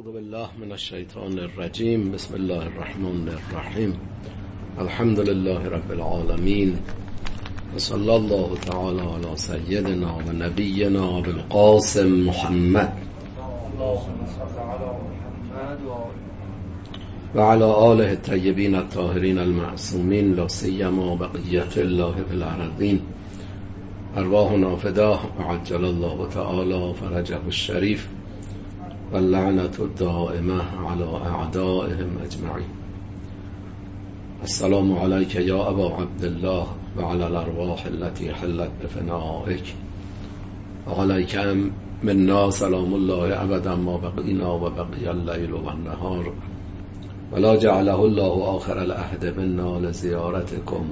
اعوذ بالله من الشیطان الرجیم. بسم الله الرحمن الرحیم. الحمد لله رب العالمین و صلی الله تعالی علی سیدنا و نبینا ابو القاسم محمد و علی آله الطیبین الطاهرین المعصومین لا سیما بقیة الله فی الارضین. ارواحنا فداه عجل الله تعالی فرجه الشریف و اللعنة الدائمة على اعدائهم اجمعین. السلام علیک یا ابا عبدالله و علی الارواح التي حلت بفنائک و علیکم منا سلام الله ابدا ما بقینا و بقی اللیل و النهار ولا جعله الله آخر العهد منا لزیارتکم.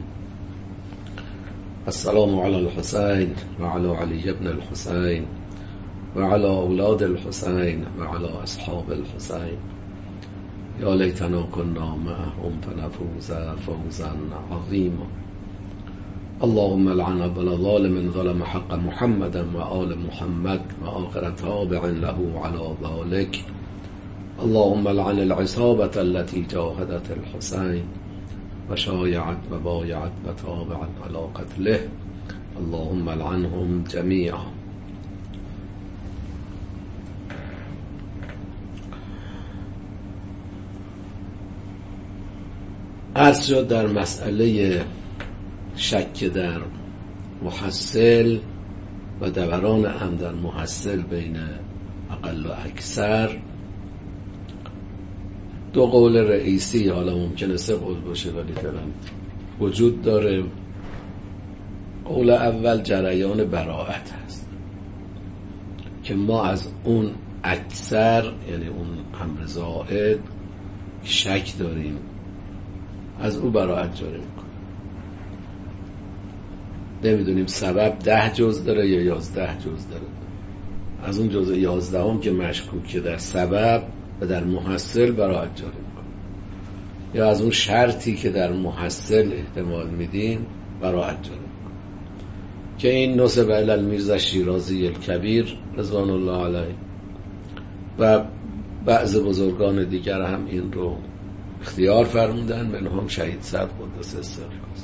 السلام علی الحسین و علی علی بن الحسین و علی اولاد الحسین و علی اصحاب الحسین. یا لیتنا کنا معهم فنفوز فوزا عظیما. اللهم لعن ابن ظالم ظلم حق محمد و آل محمد و آخر تابع له على ذلك. اللهم لعن العصابة التي جاهدت الحسين وشايعت وبايعت وتابعت على قتله. اللهم لعنهم جميعا. عرض شد در مسئله شک در محصل و دوران هم در محصل بین اقل و اکثر دو قول رئیسی، حالا ممکنه سه قول باشه ولی فعلا وجود داره. قول اول جریان براءت هست که ما از اون اکثر، یعنی اون امر زائد شک داریم، از او براءت جاری میکنیم. نمیدونیم سبب 10 جز داره یا 11 جز داره. از اون جز 11 هم که مشکوکه در سبب و در محصل براءت جاری میکنیم، یا از اون شرطی که در محصل احتمال میدیم براءت جاری میکنیم، که این نسب الی المیرزا شیرازی الکبیر رضوان الله علیه و بعض بزرگان دیگر هم این رو اختیار فرمودن، منهم شهید صدر قدس سره.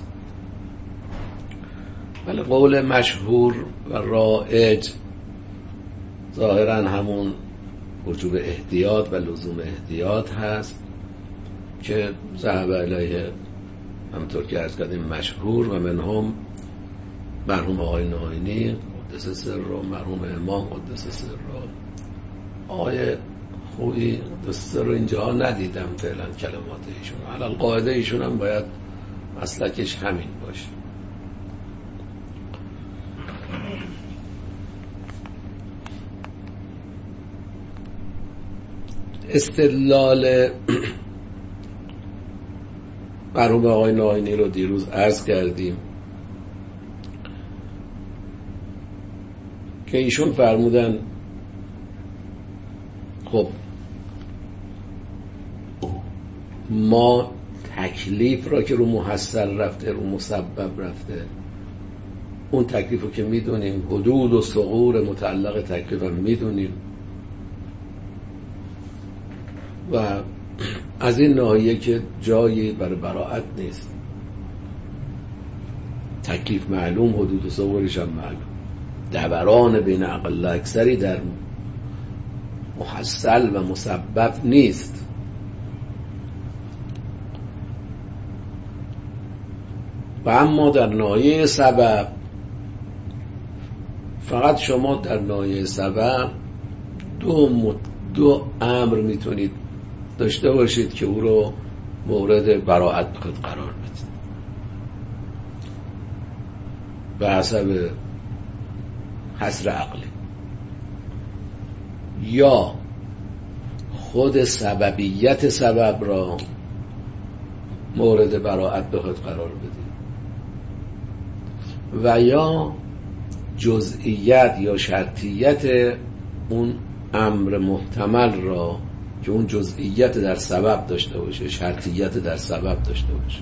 ولی قول مشهور و رایج ظاهرا همون وجوب احتیاط و لزوم احتیاط هست که ذهب الیه همطور که عرض کردیم مشهور و منهم مرحوم آقای ناینی قدس سر و مرحوم امام قدس سر و آقای خویی دسته رو اینجا ندیدم فعلا کلمات ایشون. علال قاعده ایشون هم باید مسلکش همین باشه. استدلال مرحوم آقای ناینی رو دیروز عرض کردیم که ایشون فرمودن خب ما تکلیف را که رو محصل رفته، رو مسبب رفته، اون تکلیف رو که میدونیم، حدود و ثغور متعلق تکلیف هم میدونیم و از این ناحیه که جایی برای براءت نیست. تکلیف معلوم، حدود و ثغورش هم معلوم، دوران بین اقل اکثری در محصل و مسبب نیست. و اما در ناحیه سبب فقط شما در ناحیه سبب دو امر میتونید داشته باشید که او رو مورد براءت خود قرار بدید به حسب حصر عقلی. یا خود سببیت سبب را مورد براءت به خود قرار بدید و یا جزئیت یا شرطیت اون امر محتمل را که اون جزئیت در سبب داشته باشه، شرطیت در سبب داشته باشه.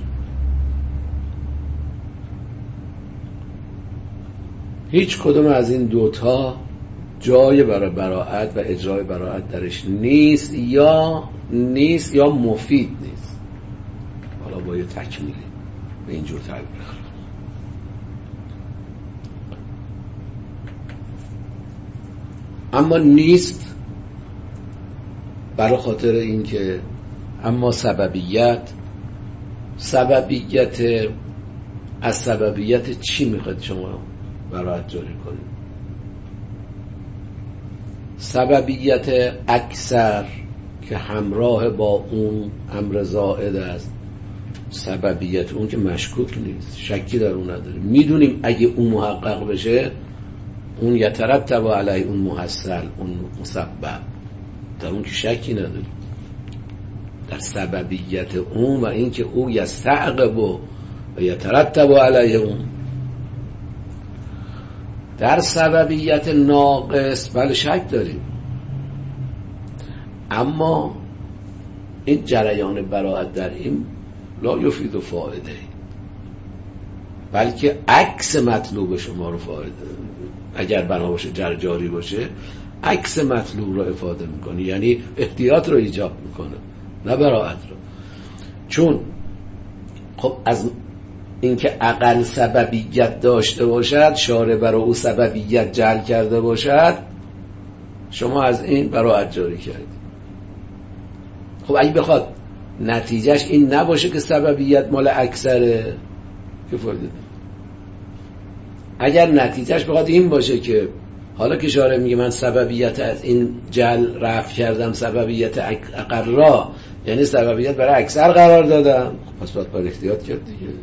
هیچ کدوم از این دوتا جای برای براءت و اجرای براءت درش نیست یا مفید نیست. حالا با یه تکمیلی به اینجور تعبیر کنم. اما نیست برای خاطر اینکه اما سببیت از سببیت چی میخواد شما براءت جاری کنید؟ سببیت اکثر که همراه با اون امر زائد است، سببیت اون که مشکوک نیست، شکی در اون نداریم، میدونیم اگه اون محقق بشه اون یترتب علیه اون محصل، اون مسبب، در اون که شکی نداریم، در سببیت اون و اینکه او یستعقب و یترتب علیه اون. در سببیت ناقص بله شک داریم، اما این جریان براءت در این لا یفید فایده، بلکه عکس مطلوب شما رو فایده، اگر بنا باشه جاری باشه عکس مطلوب رو افاده میکنه، یعنی احتیاط رو ایجاب میکنه نه براءت رو. چون خب از اینکه اقل سببیت داشته باشد، شارع برای او سببیت جعل کرده باشد، شما از این براءت جاری کردید. خب اگه بخواد نتیجهش این نباشه که سببیت مال اکثره که فایده نیست. اگر نتیجهش بخواد این باشه که حالا که شارع میگه من سببیت از این جعل رفع کردم، سببیت اقل را یعنی سببیت برای اکثر قرار دادم، پس باید احتیاط کرد دیگه.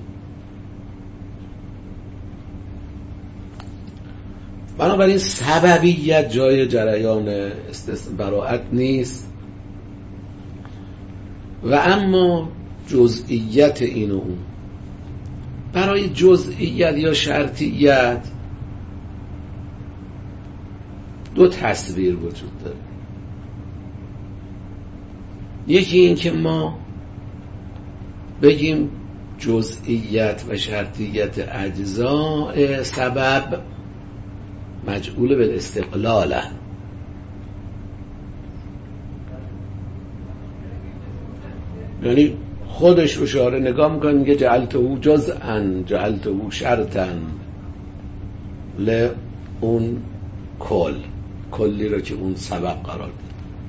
بنابراین سببیت جای جریان براءت نیست و اما جزئیت این و اون. برای جزئیت یا شرطیت دو تصویر وجود داره. یکی این که ما بگیم جزئیت و شرطیت اجزاء سبب مجعول بالاستقلال، یعنی خودش رو شارع نگاه میکنه میگه جعلته جزءا جعلته شرطا اون کلی رو که اون سبب قرار داد.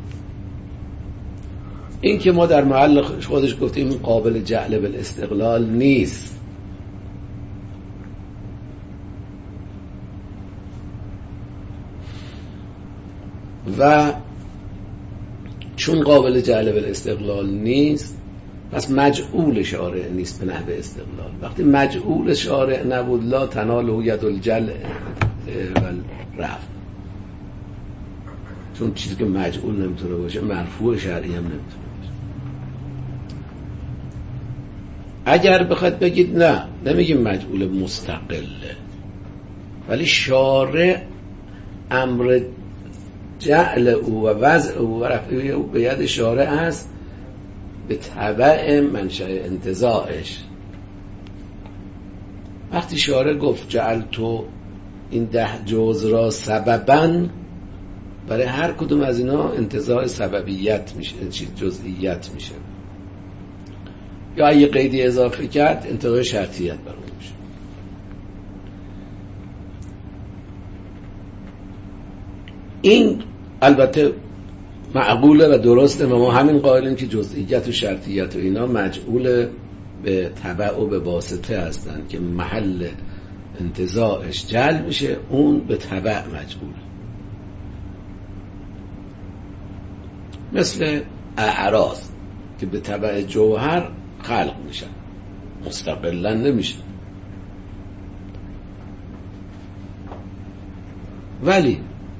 این که ما در محل خودش گفتیم این قابل جعل بالاستقلال نیست، و چون قابل جعل بالاستقلال نیست پس مجعول شارع نیست به نحو استقلال. وقتی مجعول شارع نبود لا تناله ید الجل و رفع، چون چیزی که مجعول نمیتونه باشه مرفوع شرعی هم نمیتونه باشه. اگر بخواد بگید نه نمیگیم مجعول مستقله، ولی شارع امر جعل او و وضع او و رفع او به ید شارع است به تبع منشأ انتزاعش. وقتی شارع گفت جعل تو این 10 جزء را سبباً، برای هر کدوم از اینا انتزاع سببیت میشه، جزئیت میشه، یا اگه قیدی اضافه کرد انتزاع شرطیت برای اون میشه. این البته معقوله و درسته و ما همین قائلیم که جزئیت و شرطیت و اینا مجعول به تبع و به واسطه هستند که محل انتزاعش جلب میشه، اون به تبع مجعوله. مثل اعراض که به تبع جوهر خلق میشن، مستقلا نمیشن. ولی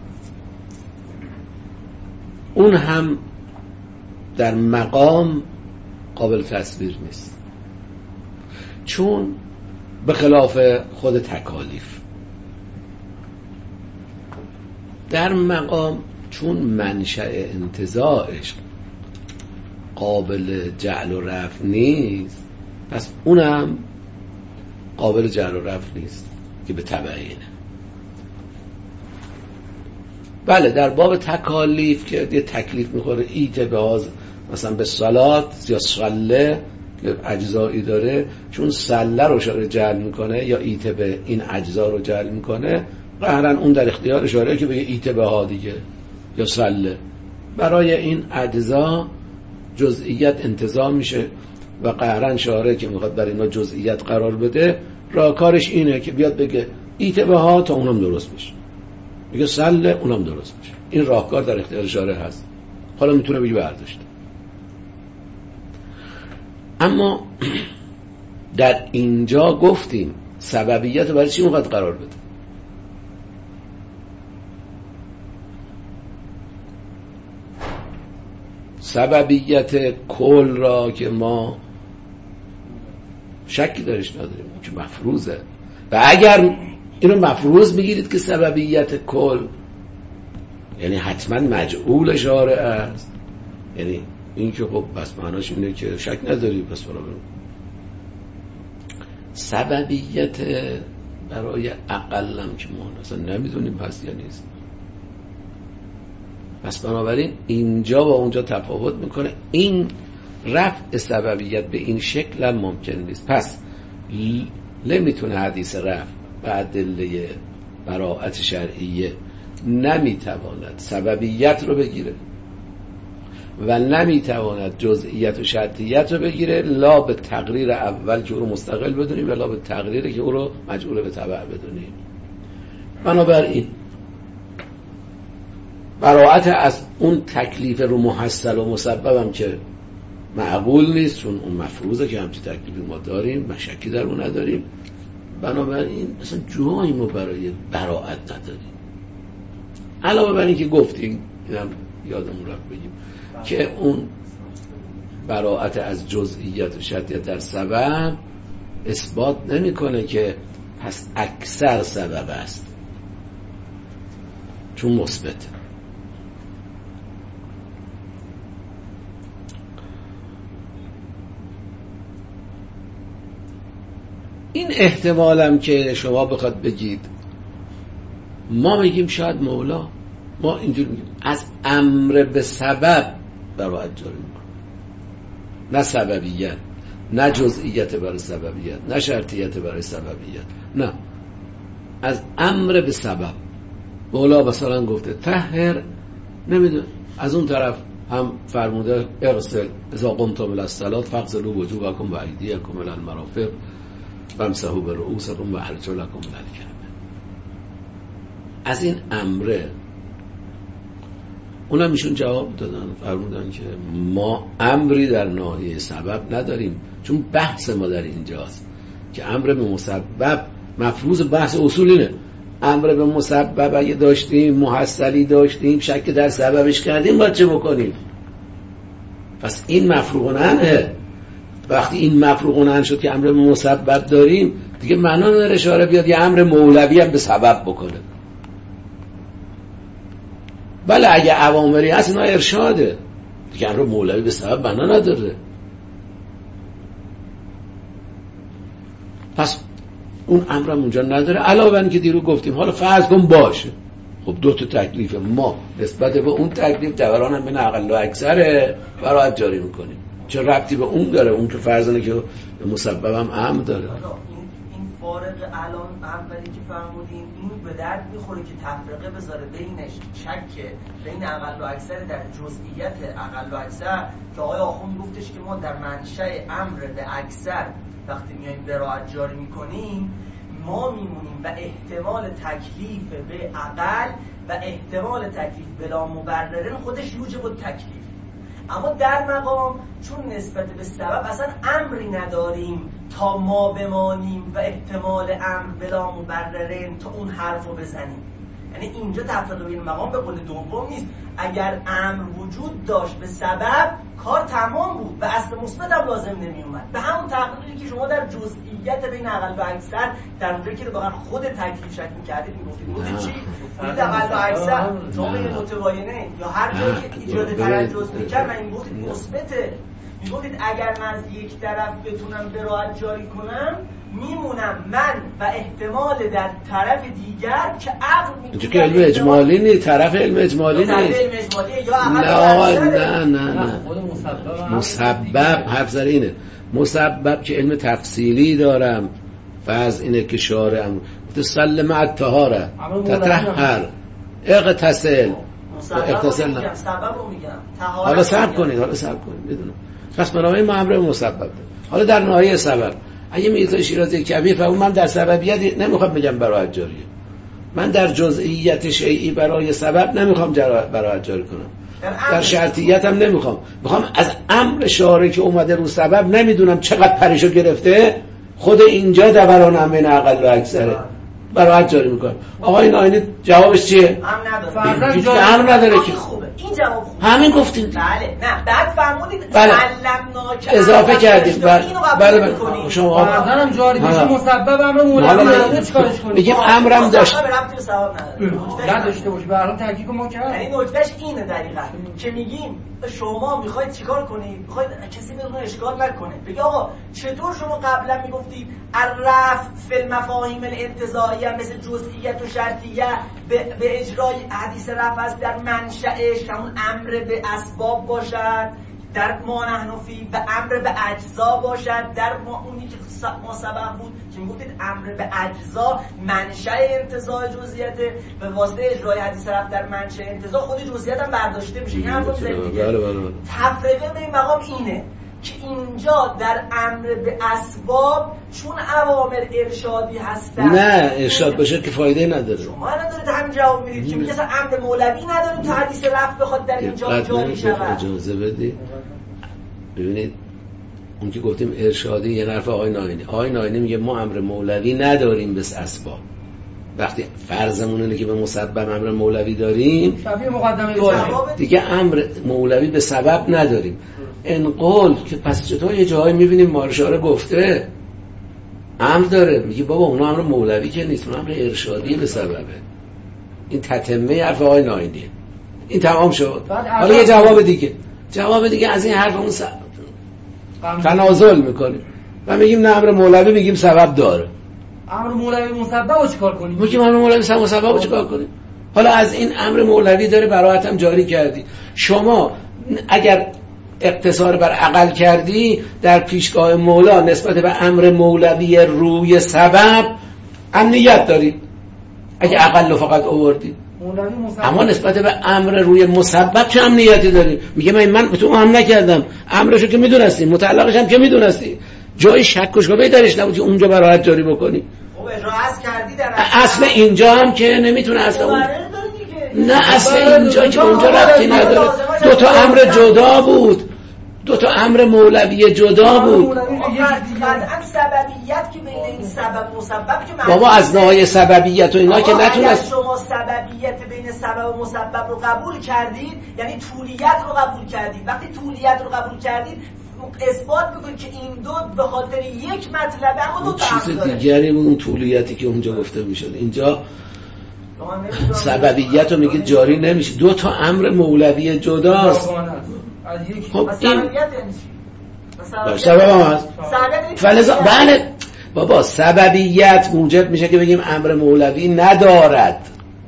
اون هم در مقام قابل تصویر نیست، چون به خلاف خود تکالیف در مقام چون منشأ انتزاعش قابل جعل و رفع نیست، پس اونم قابل جعل و رفع نیست که به تبع اینه. بله در باب تکالیف که یه تکلیف میخوره ایت به مثلا به صلات یا صله که اجزایی داره، چون صله رو اشاره جعل میکنه یا ایت به این اجزا رو جعل میکنه، قهرن اون در اختیار اشاره که بگه ایت به ها دیگه یا صله. برای این اجزا جزئیت انتظام میشه و قهرن شاره که میخواد برای اینا جزئیت قرار بده راهکارش اینه که بیاد بگه ایت به ها تا اونم درست بشه، بگه صله اونم درست بشه. این راهکار در اختیار شاره هست. حالا میتونه بگه برداشته. اما در اینجا گفتیم سببیت رو برای چی میخواد قرار بده؟ سببیت کل را که ما شکی درش نداریم که مفروضه، و اگر اینو مفروض بگیرید که سببیت کل یعنی حتما مجعول شارع است، یعنی این که خب بس معناش اینه که شک نداری پس برای سببیت برای اقلم که ما اصلا نمیدونیم هست یا نیست. پس بنابراین اینجا با اونجا تفاوت میکنه. این رفع سببیت به این شکل هم ممکن نیست. پس نمیتونه حدیث رفع به ادله براءت شرعیه نمیتواند سببیت رو بگیره و نمیتواند جزئیت و شرطیت رو بگیره، لا به تقریر اول که او رو مستقل بدونیم و لا به تقریری که او رو مجعول به تبع بدونیم. بنابراین براءت از اون تکلیف رو محصل و مسببم که معقول نیست، چون اون مفروضه که همچی تکلیفی ما داریم، مشکی در اون نداریم. بنابراین اصلا جایی ما برای براءت نداریم. علاوه بر این که گفتیم، اینم یادمون رفت بگیم که اون براءت از جزئیات و شرطیت در سبب اثبات نمیکنه که پس اکثر سبب است، چون مثبت. این احتمالم که شما بخواد بگید، ما میگیم شاید مولا، ما اینجور میگیم از امر به سبب براءت جاری میکنه، نه سببیت، نه جزئیت برای سببیت، نه شرطیت برای سببیت، نه از امر به سبب. مولا مثلا گفته طهر، نمیدونه از اون طرف هم فرموده اغسل اذا قمتم الی الصلاة فاغسلوا وجوهکم و ایدیکم الی المرافق وامسحوا برؤوسکم و ارجلکم الی الکعبین. از این امره اونم ایشون جواب دادن، فرمودن که ما امری در ناحیه سبب نداریم، چون بحث ما در اینجاست که امر به مسبب مفروض بحث اصولینه. امر به مسبب اگه داشتیم، محصلی داشتیم، شک در سببش کردیم، باید چه بکنیم؟ پس این مفروغ عنه. وقتی این مفروغ عنه شد که امر به مسبب داریم، دیگه معنا نداره اشاره بیاد یه امر مولوی هم به سبب بکنه. بله اگه اوامری هست اینا ارشاده، دیگه امر مولوی به سبب معنا نداره. پس اون امرم اونجا نداره. علاوه بر اینکه دیرو گفتیم حالا فرض کن باشه، خب دو تا تکلیف ما نسبت به اون تکلیف جبران هم بین اقل و اکثره براءت جاری میکنیم. چه ربطی به اون داره؟ اون که فرضانه که مسببم امر داره. این فارق الان اولی که فرمودین این به درد میخوره که تفرقه بذاره بینش شک بین اقل و اکثر در جزئیت اقل و اکثر، که آقای آخوند گفتش که ما در منشأ امر به اکثر وقتی میایم براءت جاری میکنیم ما میمونیم و احتمال تکلیف به اقل و احتمال تکلیف بلا مبررن خودش یوجب التکلیف. اما در مقام چون نسبت به سبب اصلا امری نداریم تا ما بمانیم و احتمال امر بلا مبررن تا اون حرف رو بزنیم، یعنی اینجا تفرقه بین مقام به قول دوم نیست. اگر امر وجود داشت به سبب کار تمام بود و اصل مثبت هم لازم نمی اومد. به همون تقریری که شما در جزئیت بین اقل و اکثر در اونجایی که واقعا خود تکلیف شک می‌کردید میگفتید چی؟ این اقل و اکثر شما به متواینه یا هر جایی که ایجاد ترجز می‌کرد من این گفتید مثبته. میگفتید اگر من از یک طرف بتونم براءت جاری کنم میمونم من و احتمال در طرف دیگر که عقل اینجا که علم اجمالی نیست، طرف علم اجمالی نیست. نه مسبب حرف زر اینه. مسبب که علم تفصیلی دارم فرض اینه که شارعم تسلم الطهاره تطهر اغتسل اغتسل میگم سببو میگم حالا صبر کنید میدونم. پس برای ما امر مسبب. حالا در نهایت سبب اگه میرزا شیرازی کبیر فهمون من در سببیت نمیخوام بگم براحت جاریه، من در جزئیات شیئی برای سبب نمیخوام براحت جاری کنم، در شرطیت هم نمیخوام، میخوام از امر شارع که اومده رو سبب نمیدونم چقدر پریشو گرفته خود اینجا دوران امن اقل و اکثره براحت جاری میکنه. آقای ناینی جوابش چیه؟ امر نداره که خوبه. این جواب خوبه. همین گفتیم. بله نه بعد فرمودید علمناک اضافه کردیم. بله شما فرضاً جاری بشه مسبب امر مولوی چیکارش کنید؟ میگیم امرم داشت. نداشته باشه. به هر حال تحقیق ما کردیم. یعنی نکتهش اینه دقیقاً که میگیم شما میخواید چیکار کنید؟ میخواید کسی بدون اشکال نکنه. بگی آقا چطور شما قبلا میگفتید الرفع فی المفاهیم الانتزاعیه مثل جزئیت و شرطیه به اجرای حدیث رفع است در منشأش همون امر به اسباب باشد، در ما نحن فی به امر به اجزا باشد، در اونی که ما سبب بود که میگفتید امر به اجزا منشأ انتزاع جزئیت به واسطه اجرای حدیث رفع در منشأ انتزاع خود جزئیات هم برداشته میشه. این حرفو میزنید دیگه. تفریقه به این مقام اینه که اینجا در امر به اسباب چون اوامر ارشادی هستن نه ارشاد باشه که فایده نداره. شما ندارید همین جواب میدید که میگه امر مولوی نداریم تو حدیث رفع بخواد در اینجا جاری شود. اجازه بدید ببینید اون که گفتیم ارشادی یه حرف آقای ناینی میگه ما امر مولوی نداریم به اسباب. وقتی فرضمون اینه که به مسبب امر مولوی داریم شبیه مقدمه دیگه امر مولوی به سبب نداریم. انقل که پس چطور یه جایی میبینیم مارشاره گفته امر داره میگه بابا اون امر مولوی که نیست، اون امر ارشادی به سببه. این تتمه حرف آقای ناینیه. این تمام شد. حالا یه جواب دیگه از این حرف اون تنازل میکنیم و میگیم نه امر مولوی میگیم سبب داره. امر مولوی مسبب رو چیکار کنیم؟ میگیم امر مولوی مسبب رو چیکار کنیم؟ حالا از این امر مولوی داره براحت هم جاری کردی. شما اگر اقتصار بر عقل کردی در پیشگاه مولا نسبت به امر مولوی روی سبب امنیت داری اگه عقل رو فقط آوردی. اما نسبت به امر روی مسبب چه امنیتی داری؟ میگه من تو هم نکردم، امرشو که میدونستی، متعلقش هم که میدونستی، جای شک و شبهه درش نبود که اونجا براحت جاری بکنی. خب اجراز کردی در اصل اینجا هم که نمیتونه اصل اون نه اصل اینجا که اونجا ربطی نداره. دو تا امر جدا بود، دو تا امر مولوی جدا بود. قطعا سببیت که بین این سبب مسبب که بابا از نوع سببیت و اینا که نتونست. شما سببیت بین سبب و مسبب رو قبول کردید یعنی طولیت رو قبول کردید. وقتی طولیت رو قبول کردید اثبات بکنید که این دو به خاطر یک مطلبه اما دو تا چیز دیگری اون طولیتی که اونجا گفته میشد. اینجا سببیت رو میگید جاری نمیشه، دو تا امر مولوی جداست. خب این سبب هم هست. بله بابا سببیت موجب میشه که بگیم امر مولوی ندارد.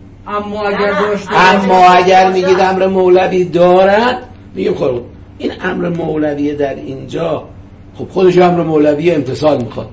اما اگر میگید امر مولوی دارد میگیم خب این امر مولوی در اینجا خب خودش امر مولوی امتصال میخواد.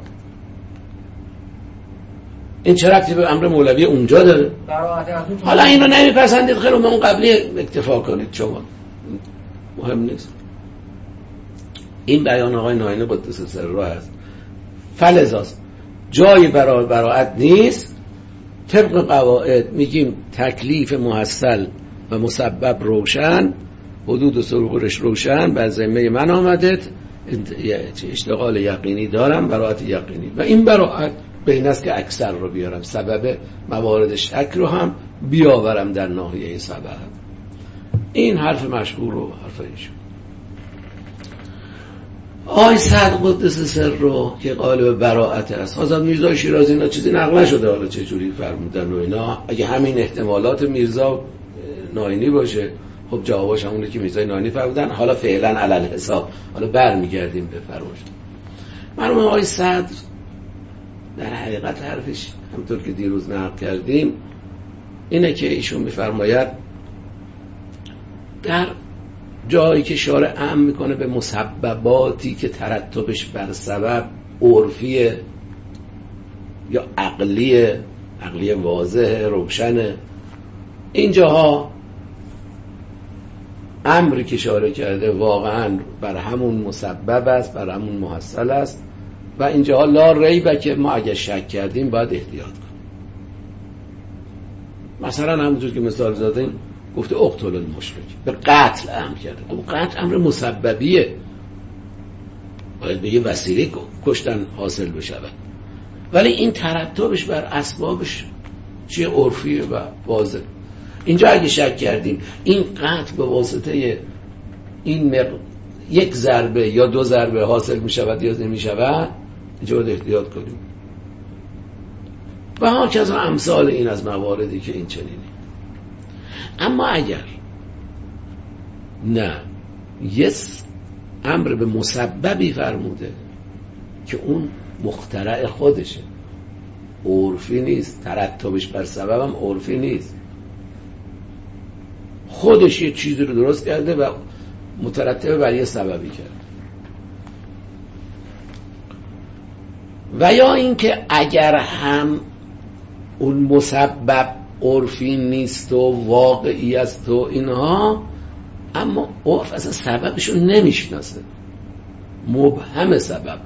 این چه ربطی به امر مولوی اونجا داره؟ حالا اینو نمیپسندید خیلی اون قبلی اکتفا کنید شما مهم نیست. این بیان آقای ناینی قدس سره هست. فلزاست جای برای براعت نیست. طبق قواعد میگیم تکلیف محصل و مسبب روشن، حدود و سرورش روشن، بر ذمه من آمده، اشتغال یقینی دارم، براعت یقینی و این براعت به این است که اکثر رو بیارم، سبب موارد شک رو هم بیاورم در ناحیه سبب. این حرف مشهور و حرف ایشون. آی سعد قدس سر رو که قالب براعت است. حضرت میرزا شیرازی اینا چیزی نقل نشده، حالا چه جوری فرمودن و اینا. اگه همین احتمالات میرزا ناینی باشه خب جوابش همونه که میرزا ناینی فرمودن. حالا فعلا علل حساب حالا برمیگردیم به فرمایش مرحوم آقای سعد در حقیقت حرفش همطور که دیروز نقل کردیم اینه که ایشون میفرماید در جایی که شارع امر میکنه به مسبباتی که ترتبش بر سبب عرفیه یا عقلیه واضحه روشنه، اینجاها امری که شارع کرده واقعا بر همون مسبب است، بر همون محصل است و اینجاها لا ریبه که ما اگه شک کردیم باید احتیاط کنیم. مثلا همونجور که مثال زدیم گفته اقتل المشرک، به قتل امر کرده. اون قتل امر مسببیه، باید به یه وسیله کشتن حاصل بشود، ولی این ترتبش بر اسبابش چیه؟ عرفیه و واضح. اینجا اگه شک کردیم این قتل به واسطه این یک ضربه یا 2 ضربه حاصل می شود یا نمی شود، اینجا باید احتیاط کنیم. و ها کذا امثال این از مواردی که این چنینه. اما اگر نه یه امر به مسببی فرموده که اون مخترع خودشه، عرفی نیست، ترتبش بر سببم عرفی نیست، خودش یه چیزی رو درست کرده و مترتب بر یه سببی کرده. و یا اینکه اگر هم اون مسبب عرفی نیست و واقعی است و اینها، اما عرف اصلا سببشو نمیشناسه، مبهم سبب رو.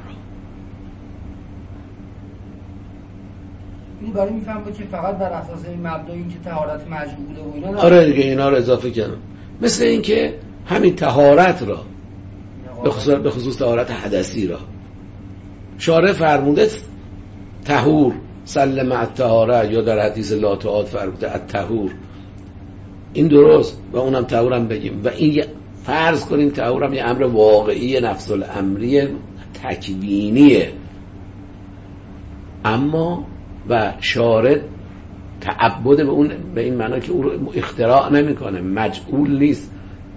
این برای میفهمه که فقط بر اساس این مبدأ این که طهارت مجهوله و اینا. آره دیگه اینا رو اضافه کردم. مثل این که همین طهارت را به خصوص طهارت حدثی را شارع فرموده طهور سلم الطهاره، یا در حدیث لا تعاد فرموده الطهور، این درست و اونم طهورم بگیم و این فرض کنیم طهورم یه امر واقعی نفس الامری تکوینیه، اما و شارع تعبد به اون به این معنی که اون اختراع نمیکنه، مجعول نیست،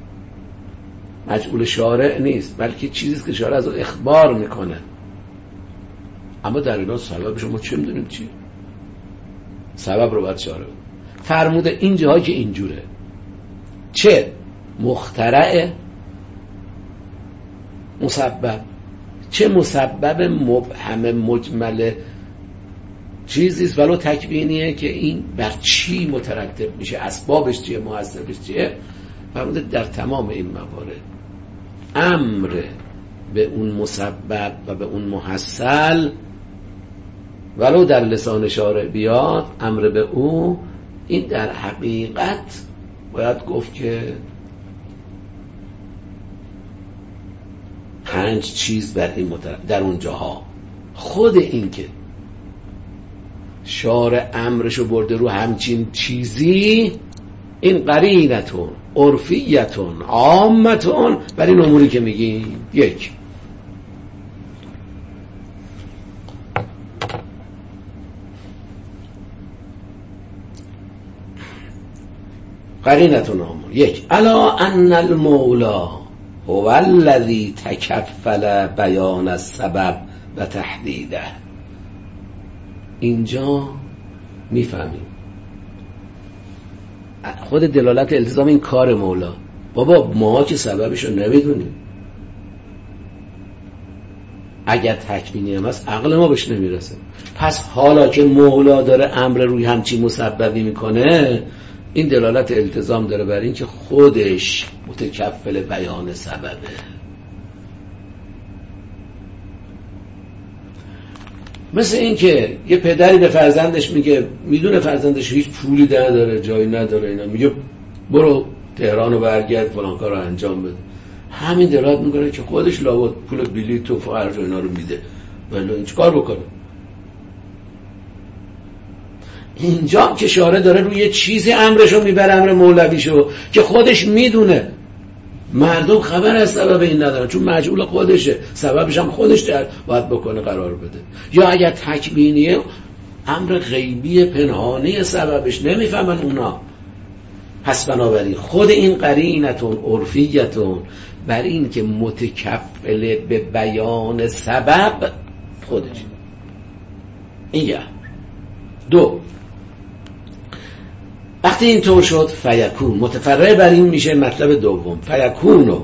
مجعول شارع نیست، بلکه چیزیست که شارع از اون اخبار میکنه. اما در اینا سببش ما چه میدونیم چی؟ سبب رو باید شارع فرموده این جاها که اینجوره، چه مخترع مسبب، چه مسبب مبهم مجمل چیزیست ولو تکوینیه که این بر چی مترتب میشه، اسبابش چیه، محصلش چیه. فرموده در تمام این موارد امر به اون مسبب و به اون محصل ولو در لسان شارع بیاد، امر به او، این در حقیقت باید گفت که 5 چیز بر این در اون جاها. خود این که شارع امرشو برده رو همچین چیزی، این قرینتون عرفیتون عامتون بر این اموری که میگیم. یک، قرینتون عامون. یک، الا ان المولا هو الذی تکفل بیان السبب و تحدیده. اینجا میفهمیم خود دلالت التزام این کار مولا. بابا ما که سببشو نمیدونیم، اگر تکوینی هم هست عقل ما بهش نمیرسه. پس حالا که مولا داره امر روی همچین مسببی میکنه، این دلالت التزام داره بر این که خودش متکفل بیان سببه. مثل این که یه پدری به فرزندش میگه، میدونه فرزندش هیچ پولی نداره، جایی نداره، اینا میگه برو تهران و برگرد فلان کار رو انجام بده. همین دلالت میکنه که خودش لابد پول بلیط و خرج و اینا رو میده، ولی این چیکار بکنه؟ اینجا که شارع داره روی چیزی امرشو میبره، امر مولویشو، که خودش میدونه مردم خبر از سبب این ندارن، چون مجعول خودشه، سببش هم خودش باید بکنه قرار بده. یا اگر تکوینیه، امر غیبی پنهانی سببش نمیفهمن اونا. پس بنابراین خود این قرینتون عرفیتون بر این که متکفل به بیان سبب خودش. این دو، وقتی این طور شد فیکون متفرع بر این میشه مطلب دوم، فیکون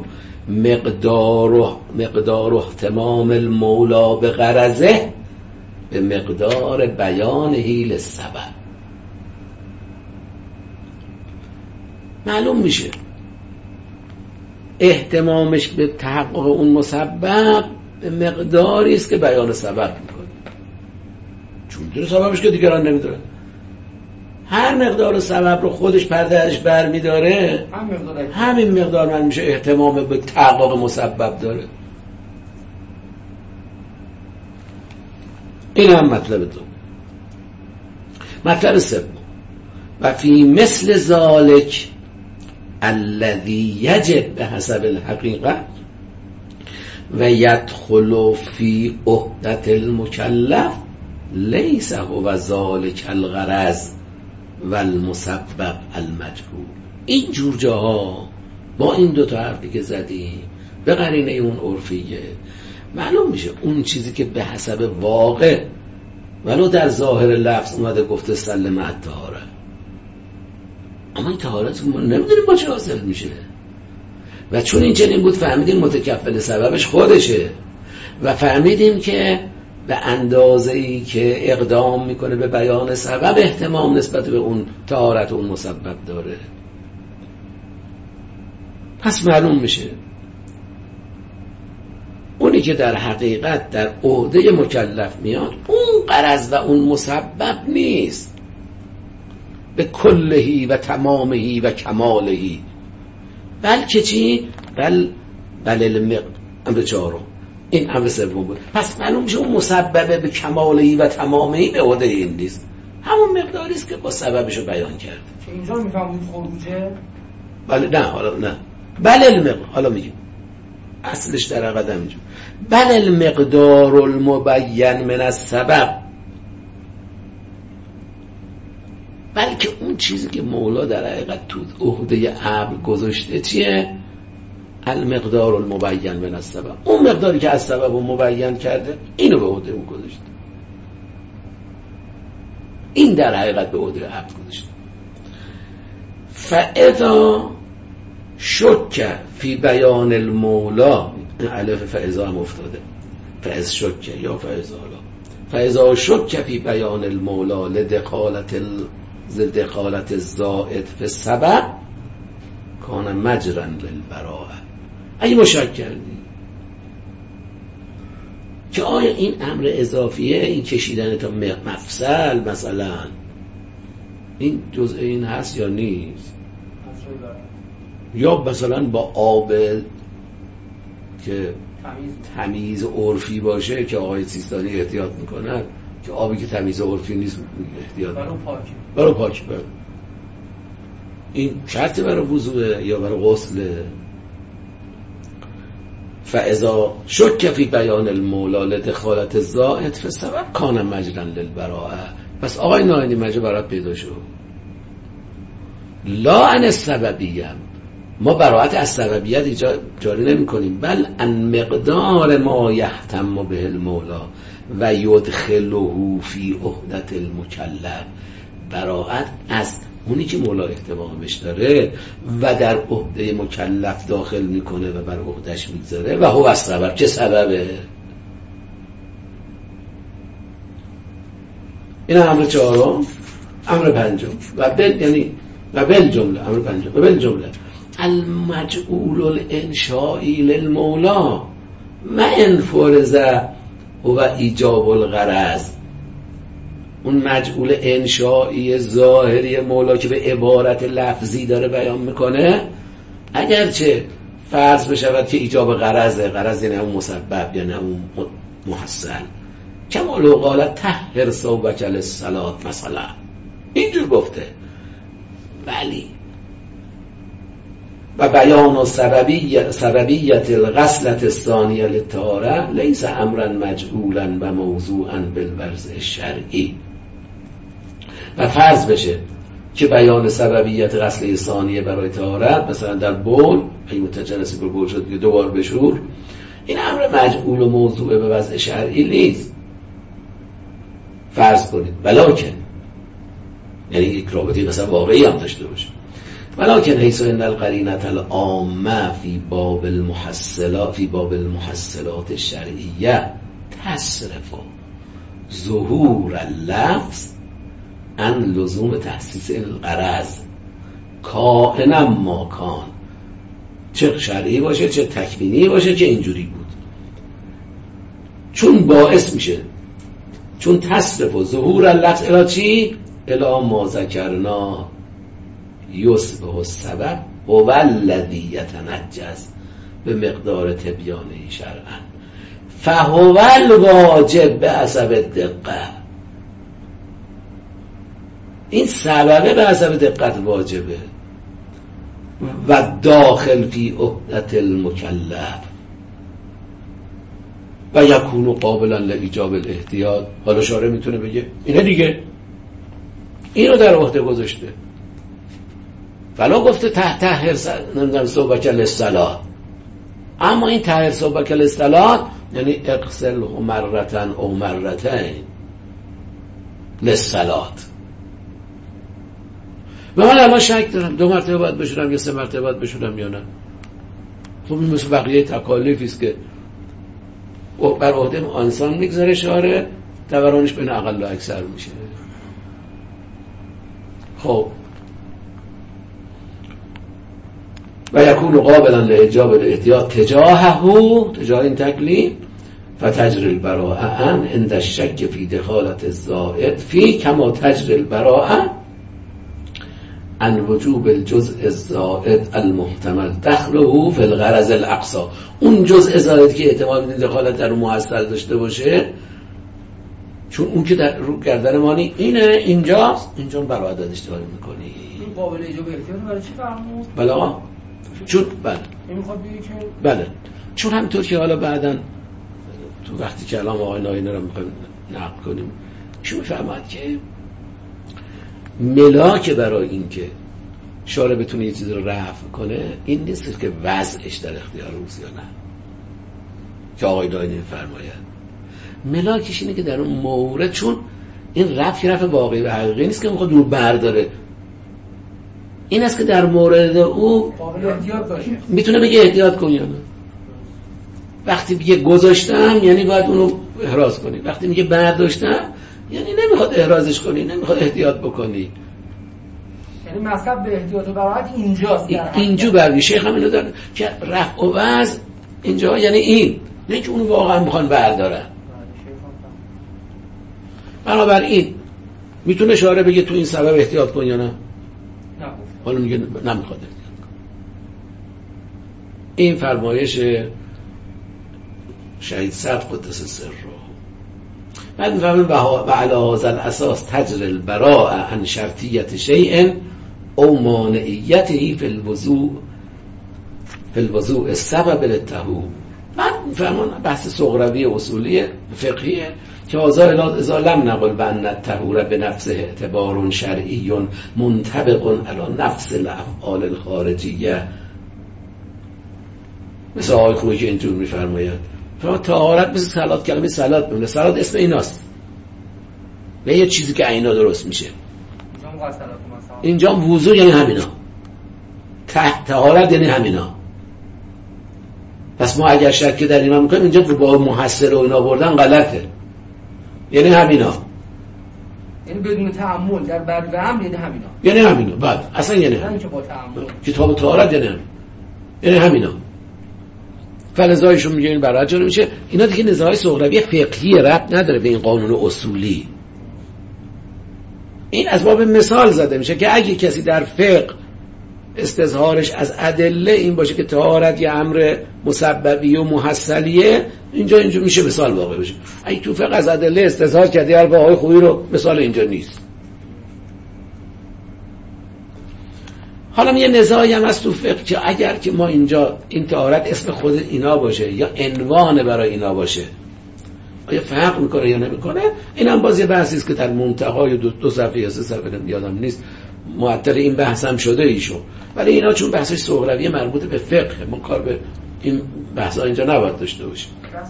مقدار اهتمام المولا به غرضه به مقدار بیانه للسبب. معلوم میشه اهتمامش به تحقق اون مسبب به مقداری است که بیان سبب میکنه، چون میدونه سببش که دیگران نمیدونه. هر مقدار سبب رو خودش پردهش بر میداره، همین مقدار من میشه اهتمام به تحقق مسبب داره. این هم مطلب دو. مطلب سوم، و فی مثل ذالک الذی یجب به حسب الحقیقه و یدخل فی عهدة المکلف لیس هو ذالک الغرض و المسبب المجهول. این جور جاها با این دوتا حرفی که زدیم به قرینه اون عرفیه معلوم میشه اون چیزی که به حسب واقع ولو در ظاهر لفظ اومده گفته سلم الطهاره، اما این طهارت ما نمیدونیم با چه حاصل میشه، و چون این چنین بود فهمیدیم متکفل سببش خودشه و فهمیدیم که به اندازه‌ای که اقدام میکنه به بیان سبب اهتمام نسبت به اون طهارت اون مسبب داره. پس معلوم میشه اونی که در حقیقت در عهده مکلف میاد اون غرض و اون مسبب نیست به کلهی و تمامهی و کمالهی، بلکه چی؟ امر چهارم، این امر سوم بود. پس معلوم میشه اون مسبب به کمالهی و تمامهی به عهده این نیست، همون مقداری است که با سببش رو بیان کرد. که اینجا میفهمید خروجه؟ بله نه حالا نه، بله المقدار، حالا میگیم اصلش در قدم اینجا، بل المقدار المبین من السبب، بلکه اون چیزی که مولا در حقیقت تو عهده عبد گذاشته چیه؟ المقدار المبین من السبب، اون مقداری که از سبب رو مبین کرده اینو به عهده اون گذاشته، این در حقیقت به عهده عبد گذاشته. فاذا شک فی بیان المولا، الف فاذا هم افتاده، فاذا شک یا فاذا شک فی بیان المولا لدخالت الزائد فی السبب کان مجرا للبراءه. اگه ما شک کردیم که آیا این امر اضافیه، این کشیدن تا مفصل مثلا این جزء این هست یا نیست، یا مثلا با آب که تمیز عرفی باشه که آقای سیستانی احتیاط میکنن که آبی که تمیز عرفی نیست احتیاط برای پاک این شرط برای وضوء یا برای غسل. فاذا شک فی بیان المولا لدخالت الزائد فی السبب کان مجرا للبراءه. پس آقای ناینی مجرا برات پیدا شد، لا عن السببیه، ما براءت از سببیت جاری نمی کنیم، بل ان مقدار ما یهتم به المولا و یدخله فی عهدة المکلف، براءت از اونی که مولا احتمامش داره و در عهده مکلف داخل میکنه و بر عهدهش میگذاره و هو السبب. چه سببه؟ این امر چهارم. امر پنجم و بالجمله امر پنجم و بالجمله المجعول الانشائی للمولا ما انفرض و ایجاب الغرض. اون مجعول انشائی ظاهری مولا که به عبارت لفظی داره بیان میکنه، اگرچه فرض بشود که ایجاب غرض یعنی اون مسبب یعنی اون محصل، کما لو قال طهر ثوبک للصلاة مثلا، اینجور گفته، ولی و بیان سببیت الغسلة الثانیه للطهارة لیس امرا مجعولا و موضوعا بالوضع الشرعی. و فرض بشه که بیان سببیت غسل ثانیه برای طهارت مثلا در بول، اگه متجنسی به بول شد دوبار بشور، این امر مجعول و موضوع به وضع شرعی نیست. فرض کنید ولکن، یعنی یک رابطه مثلا واقعی هم داشته باشه، ولکن حیث ان القرینة العامة فی باب المحصلات الشرعیه تصرف ظهور اللفظ عن لزوم تحسیس الغرض کائنا ما کان، چه شرعی باشه چه تکوینی باشه که اینجوری بود، چون باعث میشه، چون تصرف و ظهور اللفظ الی چی؟ الی ما ذکرنا یصبح السبب هو الذی یتنجز به مقدار تبیانه شرعا فهو الواجب به حسب الدقه. این سببه به حسب دقت واجبه و داخل فی عهدة المکلف و یکون قابلا لایجاب الاحتیاط. حالا شارع میتونه بگه اینه دیگه، اینو در عهده گذاشته، ولی گفته تطهر ثوبک للصلاة، اما این تطهر ثوبک للصلاة یعنی اغسله مرتن او مرتین للصلاة. و من الان شک دارم 2 مرتبه باید بشورم یا 3 مرتبه باید بشورم یا نه. خب این مثل بقیه تکالیفی است که بر عهده انسان میگذاره شارع، دورانش بین اقل و اکثر میشه. خب و یکون قابلا لایجاب الاحتیاط تجاه این تکلیف فتجری البراءه عند الشک فی دخالت الزائد فی کما تجری البراءه عن وجوب الجزء الزائد المحتمل دخله فی الغرض الاقصى. اون جزء زائد که احتمال میده دخالت در اون محصل داشته باشه، چون اون که در رو گردن مانی اینه، اینجاست، اینجا براءت اشتباه میکنی. این قابل ایجاب احتیاط برای چی فرمود؟ بله آقا، چون بله این میخواد بگه که بله، چون همینطور که حالا بعداً تو وقتی که الان آقای ناینه رو میخوایم نقد کنیم چون میفهمد که ملاک برای این که شارع بتونه یه چیز رو رفع کنه این نیست که وضعش در اختیار اوست یا نه، که آقای ناینه فرماید ملاکش اینه که در اون مورد، چون این رفع واقعی و حقیقی نیست که میخواد رو برداره، این است که در مورد او میتونه بگه احتیاط کن یا نه. وقتی میگه گذاشتم یعنی باید اونو احراز کنی، وقتی میگه برداشتم یعنی نمیخواد احرازش کنی، نمیخواد احتیاط بکنی. یعنی مطلب به احتیاط و براحت اینجاست، اینجا برمی شیخ هم اینو داره که رفع و وضع اینجا یعنی این، نه که اونو واقعا میخوان بردارن. بنابراین میتونه شارع بگه تو این سبب احتیاط کن یا نه؟ حالا میگه نمیخواد احتیاط کن. این فرمایش شهید صدر قدس سره. بعد میفهمیم و علی هذا الاساس تجری البراءه عن شرطیت شیء او مانعیته فی الوضوء السبب للطهور. بعد میفهمون بحث صغروی اصولی فقهیه که اذا لم نقل بان الطهور بنفسه اعتبار شرعی منطبق علی نفس الافعال الخارجیه، مثل آقای خویی که اینجور میفرماید طهارت مثل صلات، کلمه صلات بمونه، صلات اسم ایناست و یه چیزی که عینا درست میشه. اینجا وضو یعنی همینا، طهارت یعنی همینا. پس ما اگر شک در اینا میکنیم اینجا با محصل و اینا بردن غلطه، یعنی همینا، یعنی بدون تأمل در بعد و هم یعنی همینا، یعنی همینا. بعد اصلا یعنی همینا که با تأمل کتاب طهارت یعنی همینا. فلزایشون میگه این برای جلو میشه. اینا دیگه نزاعی صغروی فقهی ربط نداره به این قانون اصولی. این از باب مثال زده میشه که اگه کسی در فقه استظهارش از ادله این باشه که طهارت یه امر مسببی و محصلیه، اینجا میشه مثال واقع بشه. اگه تو فقه از ادله استظهار کردی حرف آقای خویی رو، مثال اینجا نیست. حالا یه نزاعی هم از تو فقه که اگر که ما اینجا این طهارت اسم خود اینا باشه یا عنوان برای اینا باشه، آیا فرق میکنه یا نمیکنه؟ این هم باز یه بحثی است که در منتهای 2 صفحه یا 3 صفحه یادم نیست معطل این بحث هم شده ایشون. ولی اینا چون بحثش صغروی مربوط به فقه، ما کار به این بحثا اینجا نباید داشته باشیم.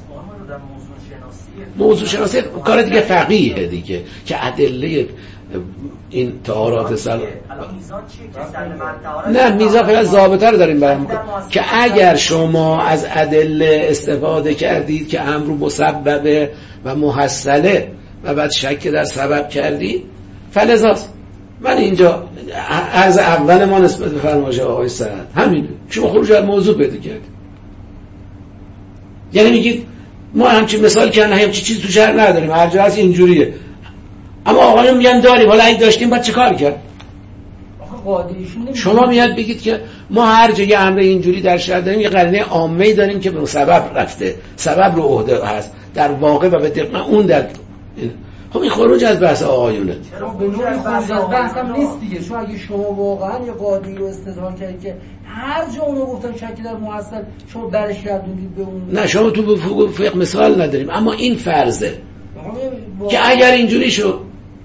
موضوع شناسی کار دیگه فقیه دیگه که ادله این تعارض سلام نه میزان فقط ضابطه رو داریم برام که اگر شما از ادله استفاده کردید که امر مسببه و محصله و بعد شک در سبب کردید فلذاست. من اینجا از اول ما نسبت به فرمایش آقای سعد همینه، شما خروج از موضوع پیدا کردید. یعنی میگید ما همچین مثال کردن همچین چیز تو شهر نداریم، هر جا هست اینجوریه، اما آقایون میگن داریم، حالا اگه داشتیم باید چه کار کرد؟ شما میاد بگید که ما هر جا یه امر اینجوری در شهر داریم یه قرینه عامه‌ای داریم که به سبب رفته، سبب رو عهده هست در واقع و به دقت اون در خب این خروج از بحث آقایونه. به نوعی خروج از بحث هم نیست دیگه. شما اگه شما واقعا یه قاضی رو استدلال کردید که هر جا اونو گفتن شکی در محصل شما برش گردونید به اون، نه شما تو فقه مثال نداریم، اما این فرضه که اگر اینجوری شد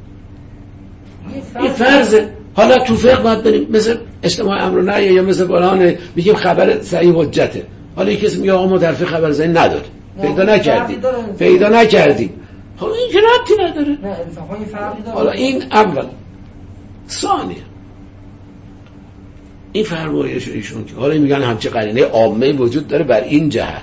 این فرضه. حالا تو فقه باید بریم مثل اجتماع امر و نهی یا مثل فلان میگیم خبر صحیح حجته، حالا یک کسی میگه آقا ما در فقه خبر صحیح نداره، پیدا نکردیم خب این که ربطی نداره. نه انصافا این فرقی داره. حالا این اول ثانیه این فرمایش ایشون که حالا میگن همچه قرینه عامه وجود داره بر این جهت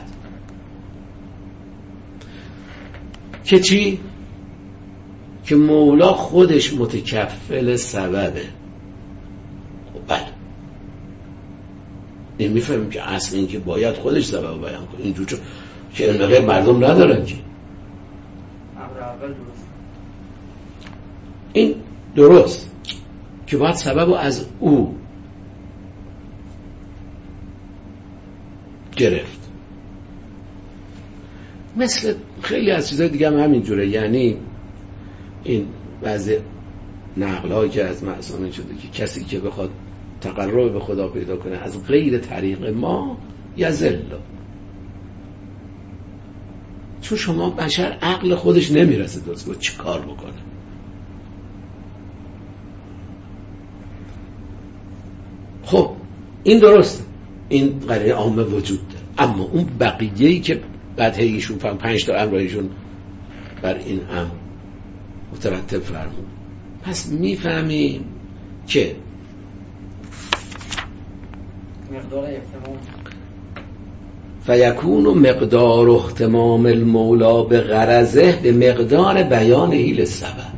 که چی؟ که مولا خودش متکفل سببه. خب بله این میفهمیم که اصل این که باید خودش سبب بیان کنه، اینجور چون که غیر مردم ندارن که این درست که باید سبب از او گرفت. مثل خیلی از چیزهای دیگه هم همینجوره. یعنی این بعضی نقل‌هایی که از معصومین شده که کسی که بخواد تقرب به خدا پیدا کنه از غیر طریق ما یذل، چون شما بشر عقل خودش نمیرسه درست باید چی کار بکنه. خب این درست، این قرینه عامه وجود داره، اما اون بقیه‌ای که بعد ایشون 5 تا امرایشون بر این امر مترتب فرمود، پس میفهمیم که مقدار احتمام فیکون مقدار احتمام المولا به غرضه به مقدار بیان حیل سبب.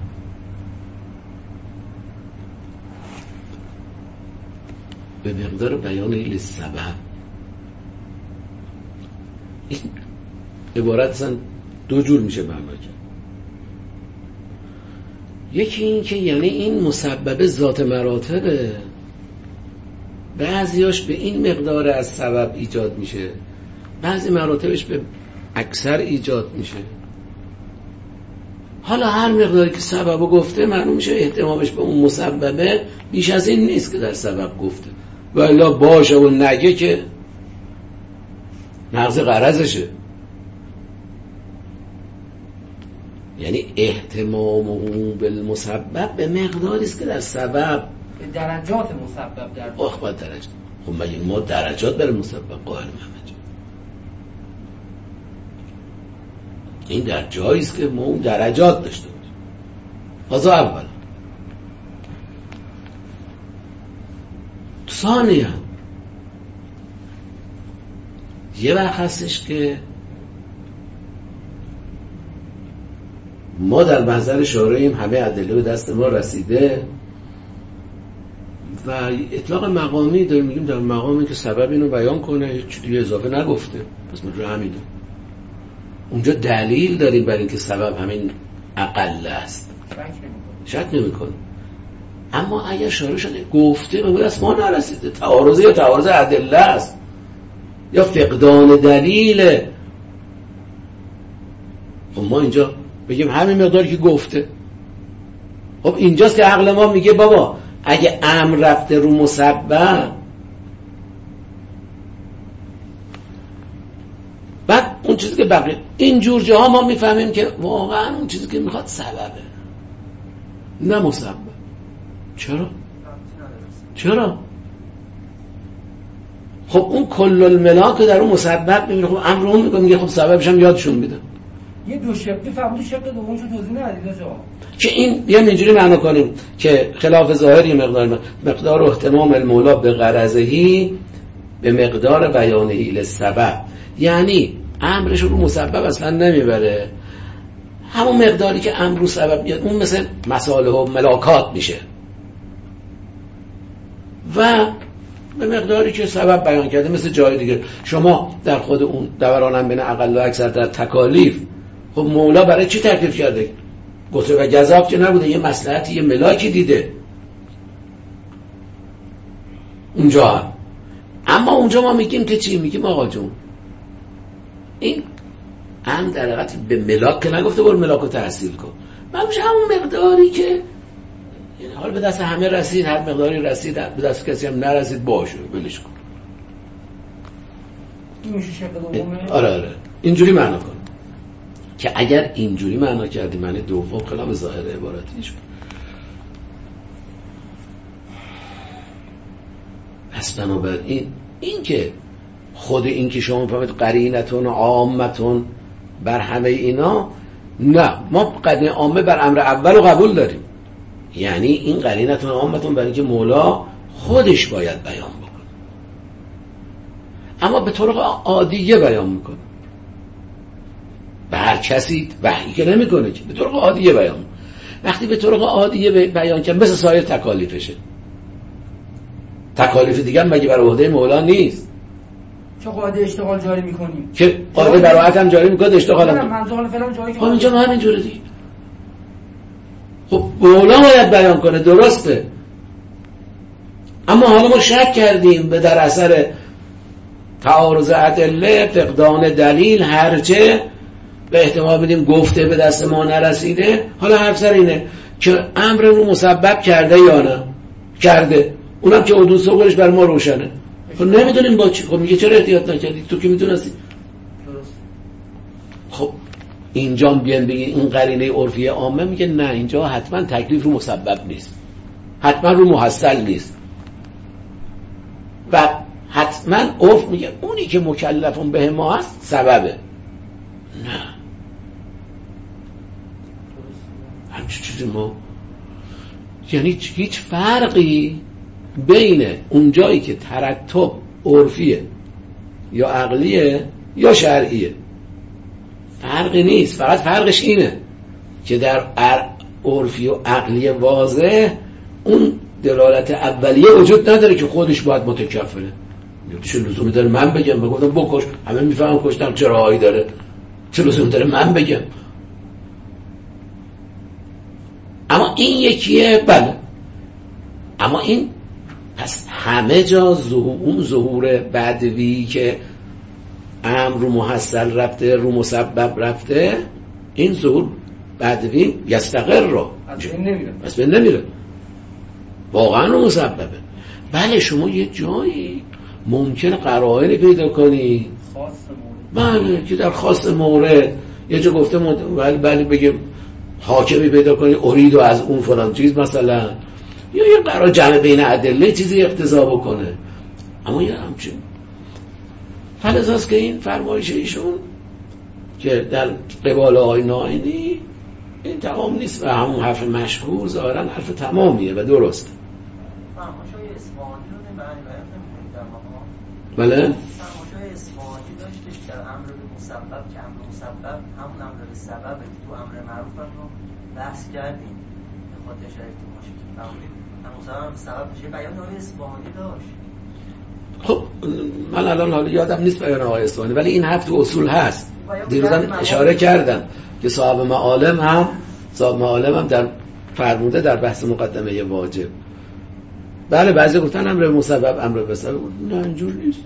به مقدار بیان حیل سبب این عبارت اصلا دو جور میشه معنا کرد. یکی این که یعنی این مسبب ذات مراتبه، بعضیاش به این مقدار از سبب ایجاد میشه، بعضی مراتبش به اکثر ایجاد میشه. حالا هر مقداری که سببو گفته معلوم میشه احتمامش به اون مسببه بیش از این نیست که در سبب گفته، و الا باشه و نگه که نقض غرضشه. یعنی احتمامه بالمسبب به مقداری است که در سبب به درجات مسبب در باید درجات. خب مگه ما درجات برای مسبب قائل محمد؟ این در جایی است که ما اون درجات داشته باشیم. حاضر اول. ثانیاً یه وقت هستش که ما در محضر شارعیم همه ادله به دست ما رسیده و اطلاق مقامی داریم، میگیم در مقامی که سبب اینو بیان کنه هیچ دیگه اضافه نگفته، پس مجرد همینه. اونجا دلیل داریم برای اینکه سبب همین اقل است، شک نمی‌کنه. اما اگر شارع شده گفته به دست ما نرسیده، تعارض یا تعارض ادله است یا فقدان دلیله، خب ما اینجا بگیم همین مقداری که گفته. خب اینجاست که عقل ما میگه بابا اگه امر رفته رو مسبب، بعد اون چیزی که بقیه اینجور جاها ما میفهمیم که واقعا اون چیزی که میخواد سببه نه مسبب. چرا؟ خب اون کل الملاک در اون مسبب میبینه، خب امر اون میگه خب سببش هم یادشون میدن. یه دو شقی فهمید شق دومش رو توضیح ندید آقا که این بیام اینجوری معنا کنیم که خلاف ظاهری مقدار اهتمام المولا به غرضهی به مقدار بیانهی للسبب، یعنی امرش رو مسبب اصلا نمیبره، همون مقداری که امر رو سبب میاد اون مثل مصالح و ملاکات میشه و به مقداری که سبب بیان کرده مثل جای دیگه. شما در خود اون دورانم بین اقل و اکثر در تکالیف، خب مولا برای چی تکلیف کرده؟ گسل و گزاف که نبوده، یه مصلحتی یه ملاکی دیده اونجا هم. اما اونجا ما میگیم که چی؟ میگیم آقا جون این هم در حقیقت به ملاک که نگفته برو ملاک رو تحصیل کن، همش همون مقداری که حال به دست همه رسید، هر مقداری رسید به دست کسی هم نرسید باشه ولش کن. این میشه شق دومه. آره اینجوری معنا کن که اگر اینجوری معنا کردی معنی دوم خلاف ظاهر عبارتیش. پس بنابراین این که خود این که شما فهمید قرینتون و عامتون بر همه اینا، نه ما قرینه عامه بر امر اول رو قبول داریم، یعنی این قرینتون و عامتون برای اینکه مولا خودش باید بیان بکنه، اما به طرق عادیه بیان میکنه، به هر کسی وحی که نمیکنه که به طرق عادیه بیان. وقتی به طرق عادیه بیان کنه مثل سایر تکالیفشه، تکالیف دیگر مگه بر عهده مولا نیست؟ چه قاعده اشتغال جاری میکنیم که قاعده براحت هم جاری میکنه، اشتغال هم منظور فلان جایی که خب اینجا ما همین جوره دیگه. خب مولا باید بیان کنه درسته، اما حالا ما شک کردیم به در اثر تعارض ادله، فقدان دلیل، هرچه به احتمال بدیم گفته به دست ما نرسیده. حالا حرف سر اینه که امر رو مسبب کرده یا نه کرده، اونم که حدود صغرش بر ما روشنه. خب نمیدونیم با چی. خب میگه چرا احتیاط نکردی؟ تو که میدونستی. خب اینجا بیان بگی این قرینه عرفی عامه، میگه نه اینجا حتما تکلیف رو مسبب نیست، حتما رو محصل نیست و حتما عرف میگه اونی که مکلفون به ما هست سببه. نه همچون چیزی ما، یعنی هیچ فرقی بین اون جایی که ترتب عرفیه یا عقلیه یا شرعیه فرقی نیست، فقط فرقش اینه که در عرفی و عقلیه واضح اون دلالت اولیه وجود نداره که خودش باید متکفله. چه لزومی داره من بگم؟ بگفتم بکش، همه میفهمم کشتم چه راهی داره، چه لزومی داره من بگم؟ اما این یکیه بله، اما این پس همه جا اون ظهور بدوی که امر رو محصل رفته رو مسبب رفته، این ظهور بدوی یستقر رو پس بین نمیره، واقعا رو مسببه. بله شما یه جایی ممکنه قرائنی پیدا کنی بله که در خاص مورد یه جا گفته بله بگه حاکمی پیدا کنی ارید و از اون فلان چیز مثلا، یا یه قرار جمع بین ادله چیزی اقتضا بکنه، اما یه همچین فلزاست که این فرمایش ایشون که در قبال آیین آینی این تمام نیست و همون حرف مشهور ظاهرا حرف تمامیه و درست. فرمایش‌های اصفهانی رو نمی‌دونید در مقام بله فرمایش‌های اصفهانی داشتش در امر به مسبب که امر مسبب همون امر به سبب تو امر معروف رو بحث کردیم به خاطر شریف ماشین فرمودید مسبب سبب چه بیان آقای اصفهانی داشت. خب من الان حالا یادم نیست بیان آقای اصفهانی، ولی این حرف تو اصول هست. دیروزم اشاره کردم که صاحب معالم هم در فرموده در بحث مقدمه واجب. بله بعضی گفتن امر مسبب امر به سبب، نه اینجور نیست.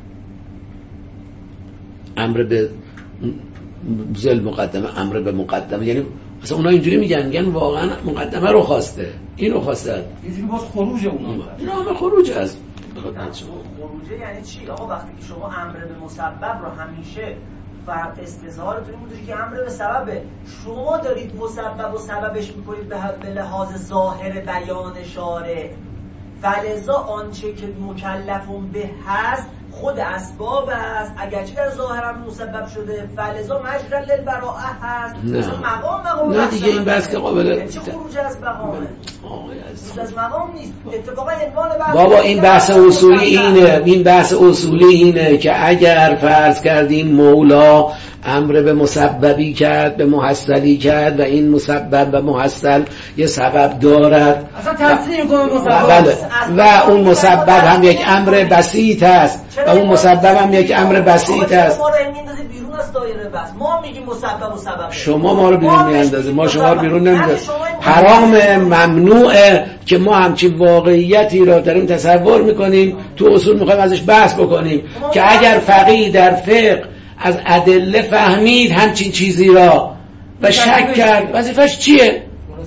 امر به ذل مقدمه امر به مقدمه، یعنی اصلا اونا اینجوری میگن واقعا مقدمه رو خواسته، اینو خواسته، یه جوری باز خروج اونا، اینا همه خروج از خروجه. یعنی چی آقا؟ وقتی که شما امر به مسبب رو همیشه فرق استظهارتون این بوده که امر به سببه، شما دارید مسبب و سببش میکنید به لحاظ ظاهر بیان شارع، فلذا آنچه که مکلفون به هست خود اسباب است، اگرچه در ظاهر هم مسبب شده، فلزا مجرا للبراءه هست. مقام نه دیگه این بحث که قابل چه خروج از مقامه؟ از مقام نیست. اتفاقا عنوان بحث بابا این بحث اصولی اینه، این بحث اصولی اینه که اگر فرض کردیم مولا امر به مسببی کرد، به محصلی کرد و این مسبب و محصل یه سبب دارد اصلا تفسیر کنه بله و اون مسبب هم یک امر بسیط است و اون مسبب هم یک امر بسیط است. ما رو میندازید بیرون از دایره بس. ما میگیم مسبب و سبب. شما ما رو بیرون میاندازید، ما شما رو بیرون نمیندازیم. حرام ممنوعه که ما همچین واقعیتی را داریم تصور میکنیم، تو اصول میخوایم ازش بحث بکنیم که اگر فقیه در فقه از ادله فهمید همچین چیزی را و شک کرد وظیفش چیه؟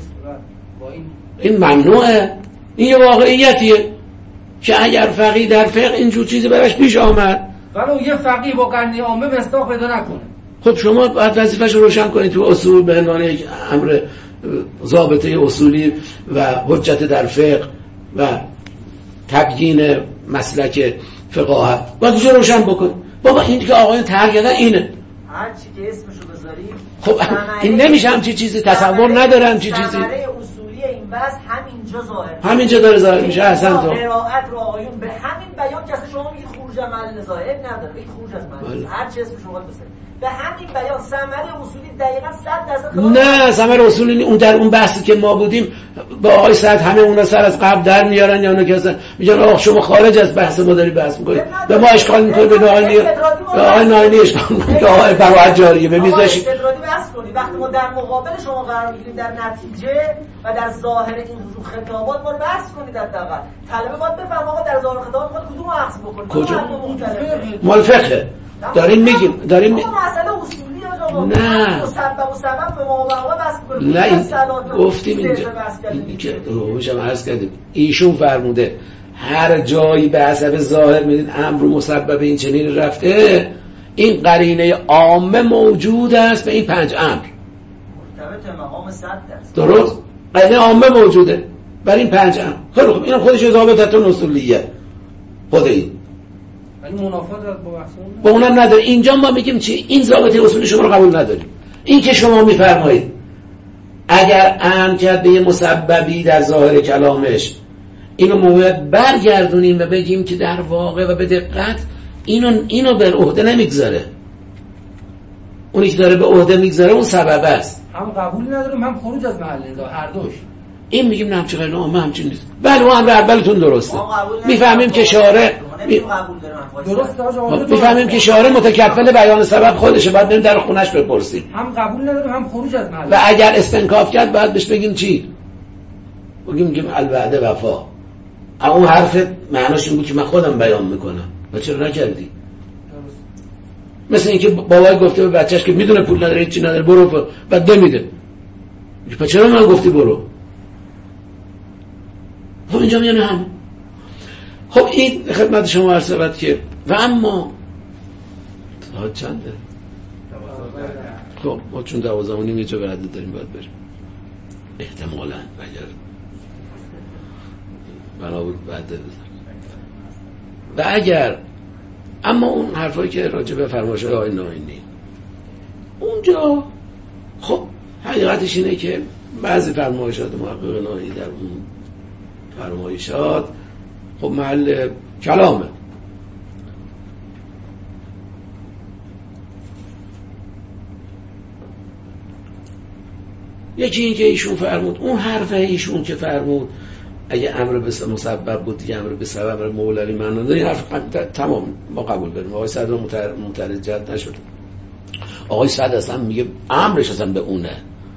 این ممنوعه. این یه واقعیتیه که اگر فقیه در فقه اینجور چیزی براش پیش آمد ولی یه فقیه با قرنی عامه مصداق پیدا نکنه، خب شما باید وظیفش رو روشن کنید تو اصول به عنوان یک امر ضابطه اصولی و حجت در فقه و تبیین مسلک فقاهت باید رو روشن بکنید. بابا این که آقایون ترگیدن اینه، هر چی که اسمشو بذاریم خب این نمیشه همچی چیزی تصور نداره، همچی چیزی ثمره اصولی این بحث همینجا ظاهر میشه، همینجا داره ظاهر میشه. احسن تو قرائت رو آقایون به همین بیان که شما میگید خروج از محل ظاهر نداره، این خروج از محل هر چی اسمشو بذارید به همین بیان ثمره اصولی دقیقاً 100% نه ثمره اصولی اون در اون بحثی که ما بودیم با آقای سعد همه اونا سر از قبل در میارن یا اونا که اصلا میگن آخ شما خارج از بحث ما داری بحث میکنید، به ما اشکال میکنید، به آقای ناینی اشکال میکنید، آقای براءت جاریه به میذاشی استدراکی بحث کنید. وقتی ما در مقابل شما قرار میگیریم در نتیجه و در ظاهر این خطابات ما بحث کنید. حداقل طلبه باید بفهم آقا در ظاهر خطابات ما کدوم رو اخذ بکنیم، کجا مال فقه داریم میگیم داریم مسئله اصولی نه مسبب و سبب به مواقع بس کنیم. نه این گفتیم اینجا که روشم عرض کردیم ایشون فرموده هر جایی به حسب ظاهر میدین امر مسبب این چنین رفته این قرینه عامه موجود است به این 5 امر مرتبط مقام 100%. درست قرینه عامه موجوده برای این 5 امر. خیلی خوب اینم خودش ضابطه اصولیه خود این ولی منافات با بحث با اونم نداره. اینجا ما میگیم چی؟ این ضابطه اصولی شما رو قبول نداریم. این که شما میفرمایید اگر امر کرد به یه مسببی در ظاهر کلامش اینو باید برگردونیم و بگیم که در واقع و به دقت اینو بر عهده نمیگذاره، اونی که داره به عهده میگذاره اون سبب است. هم قبول نداریم هم خروج از محل نزاع، هر دوش. این میگیم نه همچین غیر نامه همچین نیست. بله اون امر اولتون درسته، میفهمیم که شارع میفهمیم که شارع متکفل بیان سبب خودشه، باید بریم در خونش بپرسیم. هم قبول نداریم هم خروج از محل. و اگر استنکاف کرد باید بهش بگیم چی؟ بگیم الوعده وفا. اون حرف معناش این بود که من خودم بیان میکنم و چرا نکردی؟ مثل اینکه بابای گفته به بچهش که میدونه پول نداره چی نداره برو بعد نمیده، پس چرا من گفتی برو؟ خب اینجا میانه هم. خب این خدمت شما عرض شود که و اما ساعت چنده؟ خب ما چون 12:30 یه جا برده داریم باید بریم احتمالاً اگر بنابود بعد بزن و اگر اما اون حرفایی که راجع به فرمایش‌های آقای ناینی اونجا خب حقیقتش اینه که بعضی فرمایشات محقق ناینی در اون فرمایشات خب محل کلامه. یکی این که ایشون فرمود اون حرف ایشون که فرمود اگه امر به مسبب بود دیگه امر به سبب مولوی معنا داره، این حرف تمام ما قبول داریم. آقای سعد مترجم نشد. آقای سعد اصلا میگه امرش اصلا به اونه،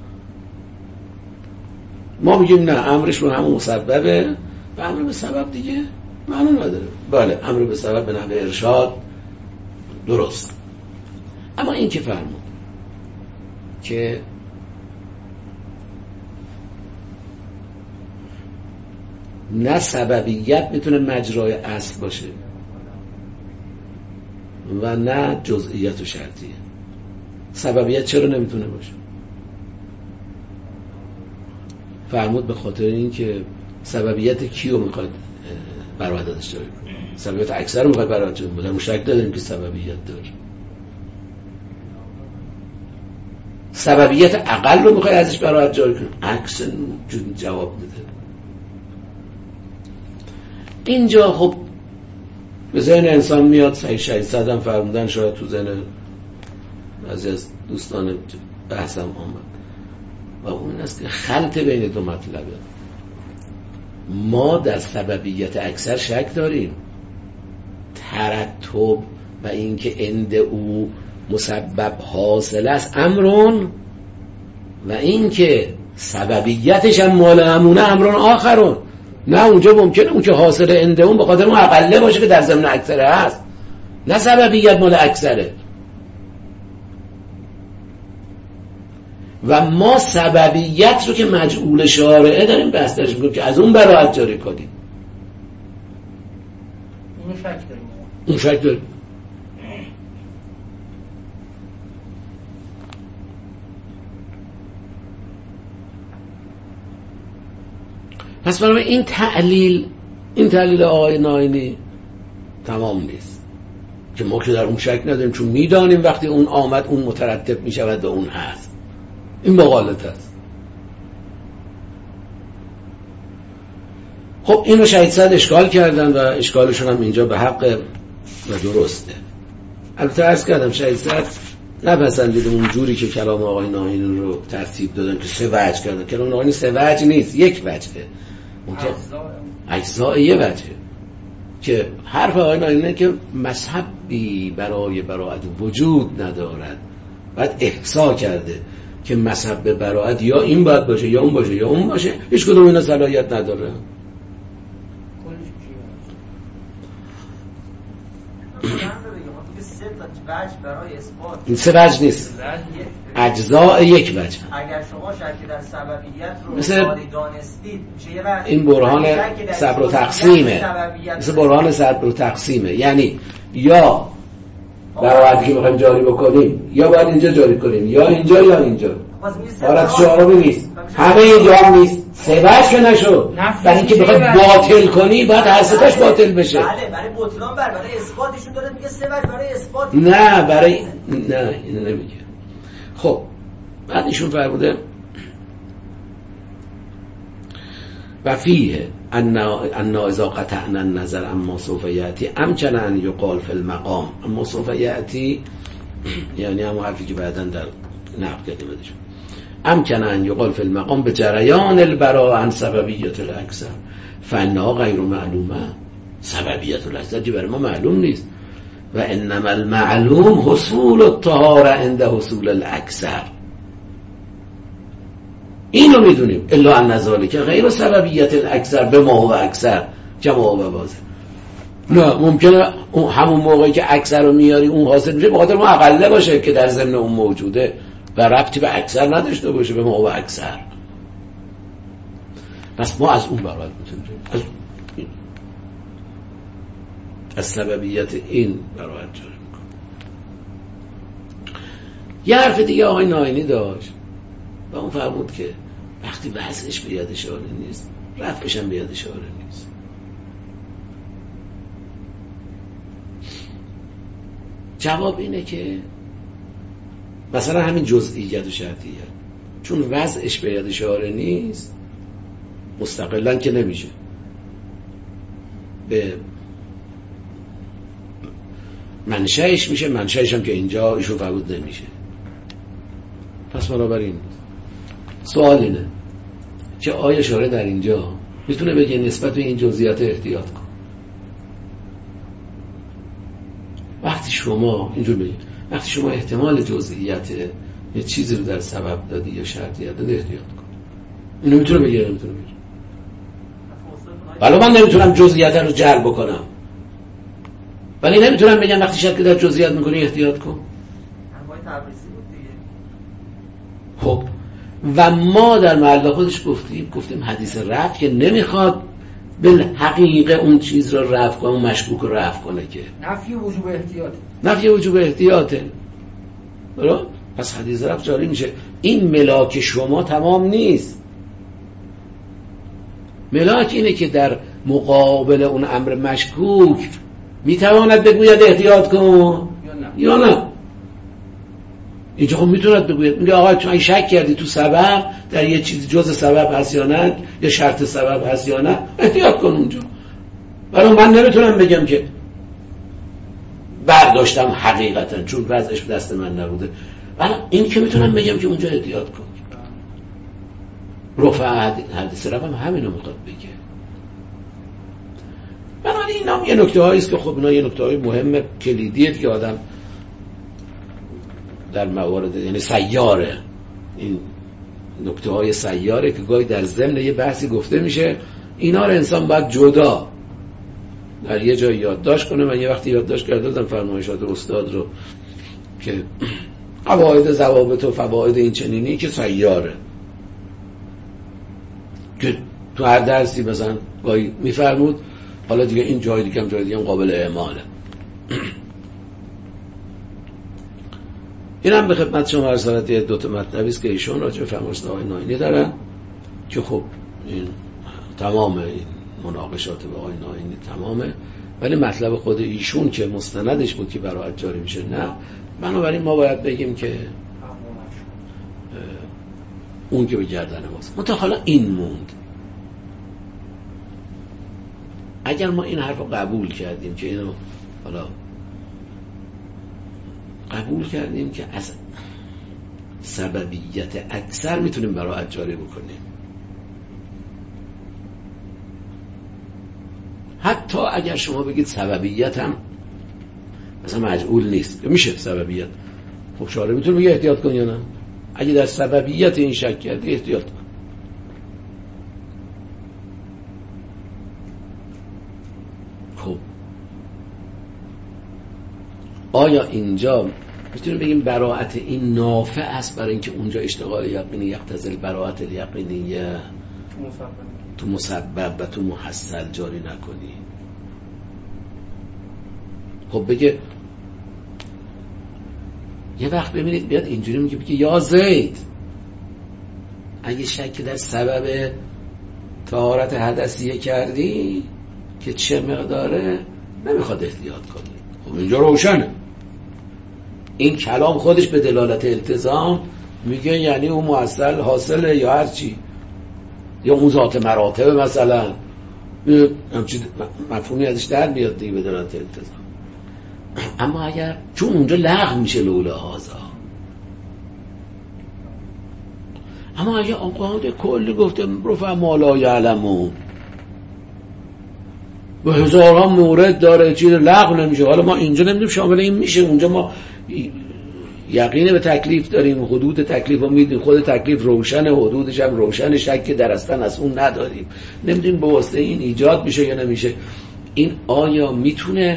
ما میگیم نه امرش رو همون مسببه و امر به سبب دیگه معنا نداره. بله امر به سبب به نحو ارشاد درست، اما این که فرمود که نه سببیت میتونه مجرای اصل باشه و نه جزئیت و شرطیه. سببیت چرا نمیتونه باشه؟ فرمود به خاطر این که سببیت کیو میخواد بر وحدت اشتراک کنه؟ سببیت اکثر رو میخوای برای جاری کنی، مشکل داریم که سببیت داره. سببیت اقل رو میخوای ازش برای جاری کنی، عکس جواب میده. اینجا خب به ذهن انسان میاد، صحیح هم فرمودن، شاید تو ذهن بعضی از دوستان بحثم آمد، و اون است که خلط بین دو مطلبه. ما در سببیت اکثر شک داریم، ترتب و اینکه عند او مسبب حاصل است امرون، و اینکه سببیتش هم مال همونه امرون آخرون. نه اونجا ممکنه اون که حاصل عند اون به خاطر اون اقله باشه که در ضمن اکثره هست، نه سببیت مال اکثره. و ما سببیت رو که مجعول شارعه داریم بحث داریم میکنیم که از اون براعت جاری کنیم. اون شک داریم. پس برای این تعلیل آقای ناینی تمام نیست که ما که در اون شک نداریم، چون میدانیم وقتی اون آمد اون مترتب میشود به اون هست. این مقالطه است. خب اینو شهید صد اشکال کردن و اشکالشون هم اینجا به حق و درسته. البته عرض کردم شهید صد نپسندید اون جوری که کلام آقای ناینی رو ترتیب دادن که سه وجه کردن. کلام آقای ناینی سه وجه نیست، یک وجهه، اجزای یه وجهه. که حرف آقای ناینی که مذهبی برای براعت وجود ندارد، بعد احصا کرده که مذهب براعت یا این باید باشه یا اون باشه یا اون باشه، هیچ کدوم اینا صلاحیت نداره. این سه وجه نیست، اجزاء یک وجه. اگر شما شک در سببیت رو دانستید میشه این برهان صبر و تقسیمه، مثل برهان صبر و تقسیمه. یعنی یا براعتی که میخوایم جاری بکنیم یا باید اینجا جاری کنیم، یا اینجا یا اینجا. حالت شعارمی نیست، همه اینجا هم نیست. سه وجه که نشد، برای اینکه بخواد باطل کنی باید هر سه تاش باطل بشه. بله برای بطلان برای اثباتشون داره میگه سه وجه برای اثبات. نه برای نه اینو نمیگه. خب بعد ایشون فرموده و فیه ان اذا قطعنا النظر اما سوف یاتی امکن ان یقال فی المقام. اما سوف یاتی یعنی همون حرفی که بعداً در نقد کردیم بهش، امکن ان یقال فی المقام به جریان البراء عن سببیت الاکثر فانها غیر معلومه. سببیت الاکثر که برای ما معلوم نیست. و انما المعلوم حصول الطهاره عند حصول الاکثر. اینو میدونیم. الا ان ذلک غیر سببیت الاکثر به ما و اکثر جمع و بازه. نه ممکنه همون موقعی که اکثر رو میاری اون حاصل میشه به خاطر ما اقله باشه که در ضمن اون موجوده و ربطی به اکثر نداشته باشه، به ما و اکثر. پس ما از اون براعت میتونیم، از سببیت این براعت جاری میکنیم. یه حرف دیگه آقای ناینی داشت و اون فرمود که وقتی وضعش به یاد اشاره نیست رفعش هم به یاد اشاره نیست. جواب اینه که مثلا همین جزئیت و شرطیت چون وضعش به یاد اشاره نیست مستقلاً که نمیشه به منشأش میشه، منشأش هم که اینجا ایشون فرمود نمیشه. پس بنابراین سوال اینه که آیا شارع در اینجا میتونه بگه نسبت به این جزئیات احتیاط کن؟ وقتی شما اینجور بگید، وقتی شما احتمال جزئیات یه چیزی رو در سبب دادی یا شرطیت دادی احتیاط کن. اینو میتونه بگه یا نمیتونه بگه؟ ولی من نمیتونم جزئیات رو جلب بکنم، ولی نمیتونم بگم وقتی شک در جزئیات میکنی احتیاط کن. خب و ما در محل خودش گفتیم حدیث رفع که نمیخواد بالحقیقه اون چیز رو رفع کنه، اون مشکوک رو رفع کنه، که نفی وجوب احتیاطه. درست؟ پس حدیث رفع جاری میشه. این ملاک شما تمام نیست. ملاک اینه که در مقابل اون امر مشکوک میتواند بگوید احتیاط کن یا نه؟ اینجا خب میتوند بگوید، میگه آقا تو شک کردی تو سبب در یه چیزی جز سبب هست یا نه، یا شرط سبب هست یا نه، احتیاط کن اونجا. ولی من نمیتونم بگم که برداشتم حقیقتا چون وضعش به دست من نبوده، ولی این که میتونم بگم که اونجا احتیاط کن. رفع حدیث رقم همینو میخواد بگه. بنابراین این هم یه نکته هایی است که خب اینا یه نکته های مهم کلیدیه که آدم در موارد، یعنی سیاره، این نکته های سیاره که گاهی در ضمن یه بحثی گفته میشه، اینا رو انسان باید جدا در یه جای یادداشت کنه. من یه وقتی یادداشت کرده بودم فرمایشات استاد رو که قواعد ضوابط و فواید این چنینی که سیاره، که تو هر درسی مثلا گاهی میفرمود، حالا دیگه این جای دیگه هم جای دیگه هم قابل اعماله. این هم به خدمت شما عرض شود یه دو تا مطلبی است که ایشون راجع به فرمایشات آقای ناینی دارن که خب این تمام این مناقشات به آقای ناینی تمامه، ولی مطلب خود ایشون که مستندش بود که براءت جاری میشه نه. بنابراین ما باید بگیم که اون که به گردن ماست. منتها حالا این موند، اگر ما این حرف رو قبول کردیم که اینو حالا قبول کردیم که از سببیت اکثر میتونیم براءت جاری بکنیم، حتی اگر شما بگید سببیت هم مثلا مجعول نیست، میشه سببیت، خب شارع میتونه بگه احتیاط کن یا نه؟ اگه در سببیت این شک کردی احتیاط کن. خب آیا اینجا میتونیم بگیم براءت این نافع است برای اینکه اونجا اشتغال یقینی یقتضی براءت الیقینیه تو مسبب و تو محصل جاری نکنی؟ خب بگه یه وقت ببینید بیاد اینجوری میگه بگه یا زید اگه شک در سبب طهارت حدثیه کردی که چه مقداره نمیخواد احتیاط کنی. خب اینجا روشنه، این کلام خودش به دلالت التزام میگه یعنی اون محصل حاصله یا هر چی، یا اون ذات مراتب مثلا، همچین مفهومی ازش در بیاد دیگه به دلالت التزام. اما اگر چون اونجا لغو میشه لولا هازا، اما اگر آقاده کلی گفته رفع ما لا یعلمون و هزاران مورد داره چیز لغو نمیشه، حالا ما اینجا نمیدونیم شامل این میشه، اونجا ما یقین به تکلیف داریم، حدود تکلیف رو میدونیم، خود تکلیف روشن، حدودش هم روشن، شک درستن از اون نداریم، نمیدونیم به واسطه این ایجاد میشه یا نمیشه. این آیا میتونه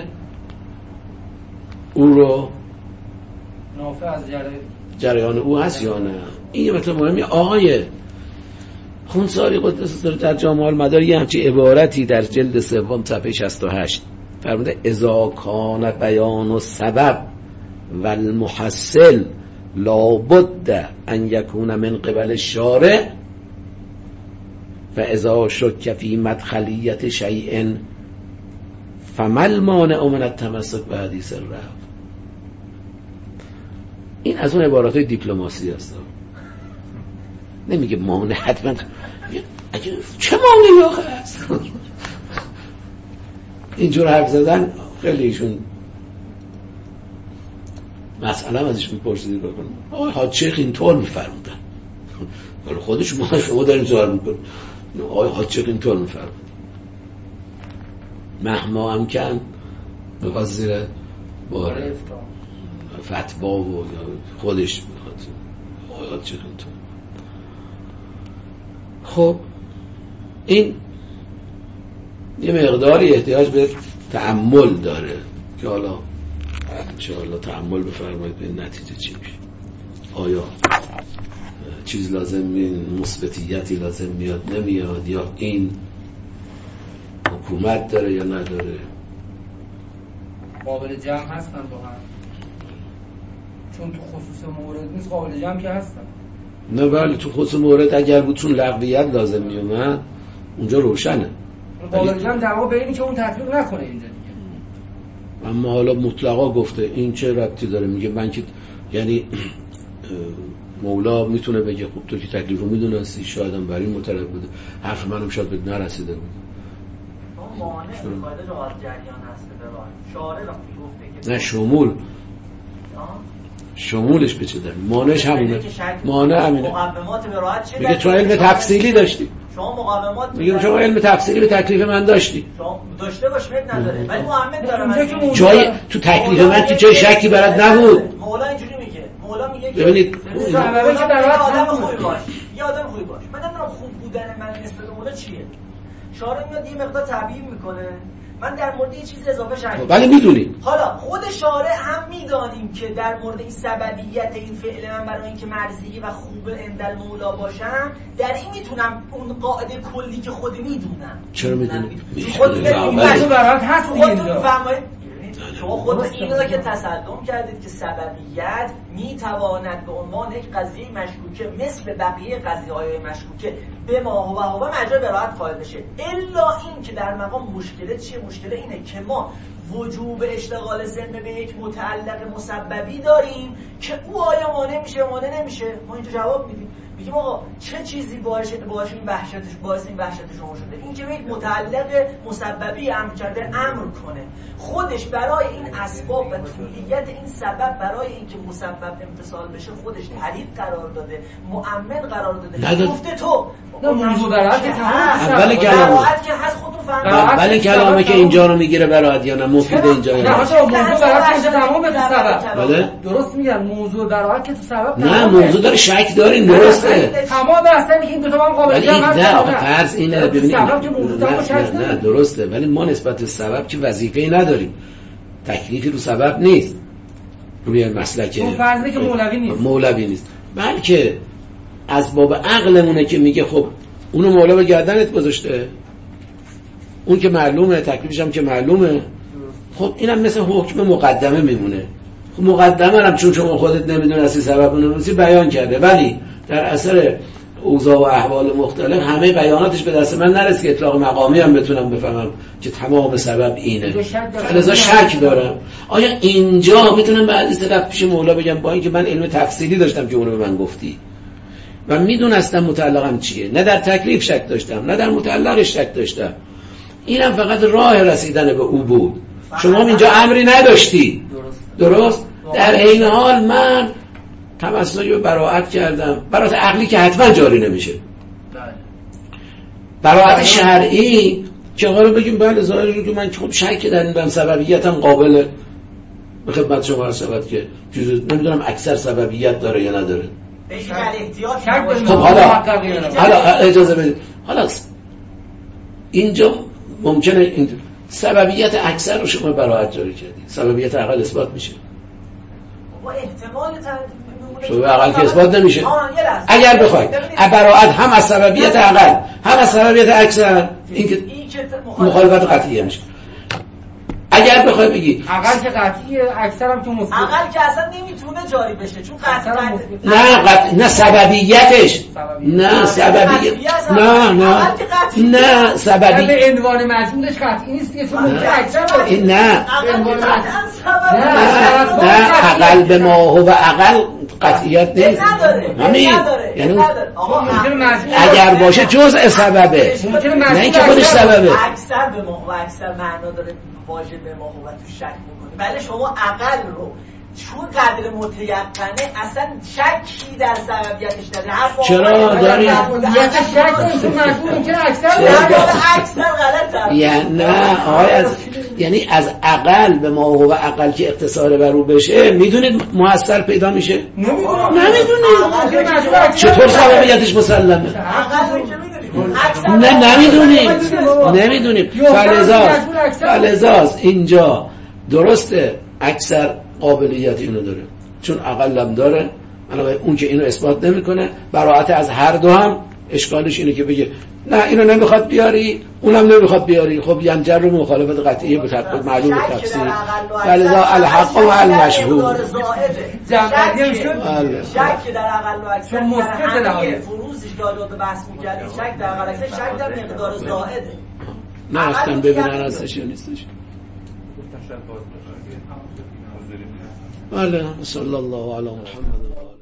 او رو نافع از جریان او هست یا نه؟ این یه مطلب مهمی. آقای خونساری قدس سر در جامع المدار یه همچی عبارتی در جلد سوم صفحه 68 فرموده اذا کان بیان و سبب و المحصل لابد ان یکون من قبل الشارع و اذا شک فی مدخلیت شیء فما المانع من التمسک به حدیث الرفع. این از اون عبارات دیپلماسی هست، نمیگه مانع حتما، چه مانعی آخه هست. اینجور حرف زدن خیلی ایشون مسئله ازش میپرسید بکنم آقای حاج شیخ اینطور میفرمودن، ولی خودش شما داریم سوال میکنیم آقای حاج شیخ اینطور میفرمودن، مهما امکن بخواد زیر باره فتوا و خودش بخواد آقای حاج شیخ اینطور. خب این یه مقداری احتیاج به تأمل داره که حالا انشاءالله تأمل بفرمایید به نتیجه چی میشه. آیا چیز لازم مثبتیتی لازم میاد نمیاد، یا این حکومت داره یا نداره، قابل جمع هستن با هم، چون تو خصوص مورد نیست قابل جمع که هستن. نه بله تو خصوص مورد اگر بود چون لغویت لازم میومد اونجا روشنه. قابل جمع در واقع به اینی که اون تطبیق نکنه اینجا دیگه. اما حالا مطلقا گفته این چه ربطی داره؟ میگه من که یعنی مولا میتونه بگه خب تو که تکلیف رو میدونستی، شاید هم برای مطلق بوده، حرف منم شاید به نرسیده بود. مانع قاعده جواز جریان هست به راه شارع وقتی گفته که نه شمولش به چه دلیل؟ مانعش همونه. مانع همینه. مقومات به راحت چه؟ میگه چون علم تفصیلی داشتی. شما مقومات میگم شما علم تفصیلی به تکلیف من داشتی. شما داشته باش مت نداره. ولی محمد داره جای تو تکلیف من که جای شکی برات نبود. مولا اینجوری میگه. مولا میگه که ببینید سببی که برات آدم خوبی باش. یه آدم خوبی باش. من نمیدونم خوب بودن من نسبت به مولا چیه. شارع میاد یه مقدار تعبیر میکنه. من در مورد یه چیز اضافه شک ولی میدونیم حالا خود شارع هم میدانیم که در مورد این سببیت این فعل من برای اینکه مرضی و خوب اندل مولا باشم در این میتونم اون قاعده کلی که خودی میدونم. چرا میدونی؟ خودتون برات هست میفهمید؟ شما خود این را که تصدم کردید که سببیت میتواند به عنوان یک قضیه مشکوکه مثل بقیه قضیه‌های مشکوکه به ما هو مجرا براحت قائل بشه، الا این که در مقام مشکله چیه؟ مشکله اینه که ما وجوب اشتغال ذهن به یک متعلق مسببی داریم که او آیا مانع میشه یا مانع نمیشه. ما اینجا جواب میدیم، میگیم آقا چه چیزی باعث این وحشت شما شده؟ این که یک متعلق مسببی امر کرده امر کنه، خودش برای این اسباب و طولیت این سبب برای اینکه مسبب امتصال بشه خودش طریق قرار داده، مؤمن قرار داده. گفته تو موضوع براحت که اول کلامه که اینجا رو میگیره براحت یا نه مفید اینجا نه موضوع براحت که تمام به سبب. درست میگن موضوع براحت که تو سبب نه موضوع داره شک دارین درسته تمام اصلا که این دو تا هم قابلیت نه فرض اینه ببینید نه درسته ولی ما نسبت به سبب که وظیفه‌ای نداریم، تکلیفی رو سبب نیست، روی مسلک فرضی که مولوی نیست، بلکه از باب عقلمونه که میگه خب اونو مولا به گردنت گذاشته، اون که معلومه، تکلیفش هم که معلومه، خب اینم مثل حکم مقدمه میمونه. خب مقدمه هم چون شما خودت نمیدونستی سبب اونو بیان کرده، ولی در اثر اوضاع و احوال مختلف همه بیاناتش به دست من نرسید که اطلاق مقامی هم بتونم بفهمم که تمام سبب اینه. لذا شک دارم آیا اینجا میتونم بعد از طرف پیش مولا بگم با اینکه من علم تفصیلی داشتم که اونو به من گفتی و میدونستم متعلقم چیه، نه در تکلیف شک داشتم نه در متعلقش شک داشتم، اینم فقط راه رسیدن به او بود. شما اینجا امری نداشتی درست؟ در این حال من تمسکی به براءت کردم، براءت عقلی که حتما جاری نمیشه، براءت شرعی که حالا بگیم بله ظاهری که من خب شک در این بهم سببیتم قابل به خدمت شما عرض شود که نمیدونم اکثر سببیت داره یا نداره. خب حالا اجازه بدید، حالا اینجا ممکنه این سببیت اکثر رو شما براءت جاری کردید، سببیت عقل اثبات میشه. با احتمال شما عقل که اثبات نمیشه. اگر بخواید براءت هم از سببیت عقل هم از سببیت اکثر این که مخالفت قطعیه میشه. اگر بخوای بگی عقل که قطعیه اکثر هم که مثبت، عقل که اصلا نمیتونه جاری بشه چون نه سببیتش نه سببیت نه سببی به عنوان مجموعش قطعی نیست که چون اکثر نه عقل به ما هو عقل قطعیت نیست همین، یعنی اگر باشه جزء سببه نه اینکه خودش سببه. اکثر به ما هو اکثر معنا داره واژه به ما هو تو شک میکنه، ولی شما عقل رو چون قدر متیقنه اصلا شکی در سببیتش نداره. چرا داری؟ شک تو مجبور که اکثر غلطه. یعنی از عقل به ما هو عقل که اقتصار بر او بشه میدونید مؤثر پیدا میشه؟ نمیدونید. چطور سببیتش مسلمه؟ نمیدونیم. فلذاست اینجا درسته اکثر قابلیت اینو داره چون عقل هم داره، اون که اینو اثبات نمیکنه براءت از هر دو هم اشکالش اینه که بگه نه اینو نمیخواد بیاری اونم نمیخواد بیاری، خب ینجر رو مخالفت قطعیه به طبق معلوم تفسیر فلذا الحق و المشهور شک در عقل و اکثر در فروزش دادات بحث می‌کردیم، شک در عقل اکثر شک در مقدار زائده. نه اصلا ببینن هستش یا نیستش. بله. صلی الله علی محمد.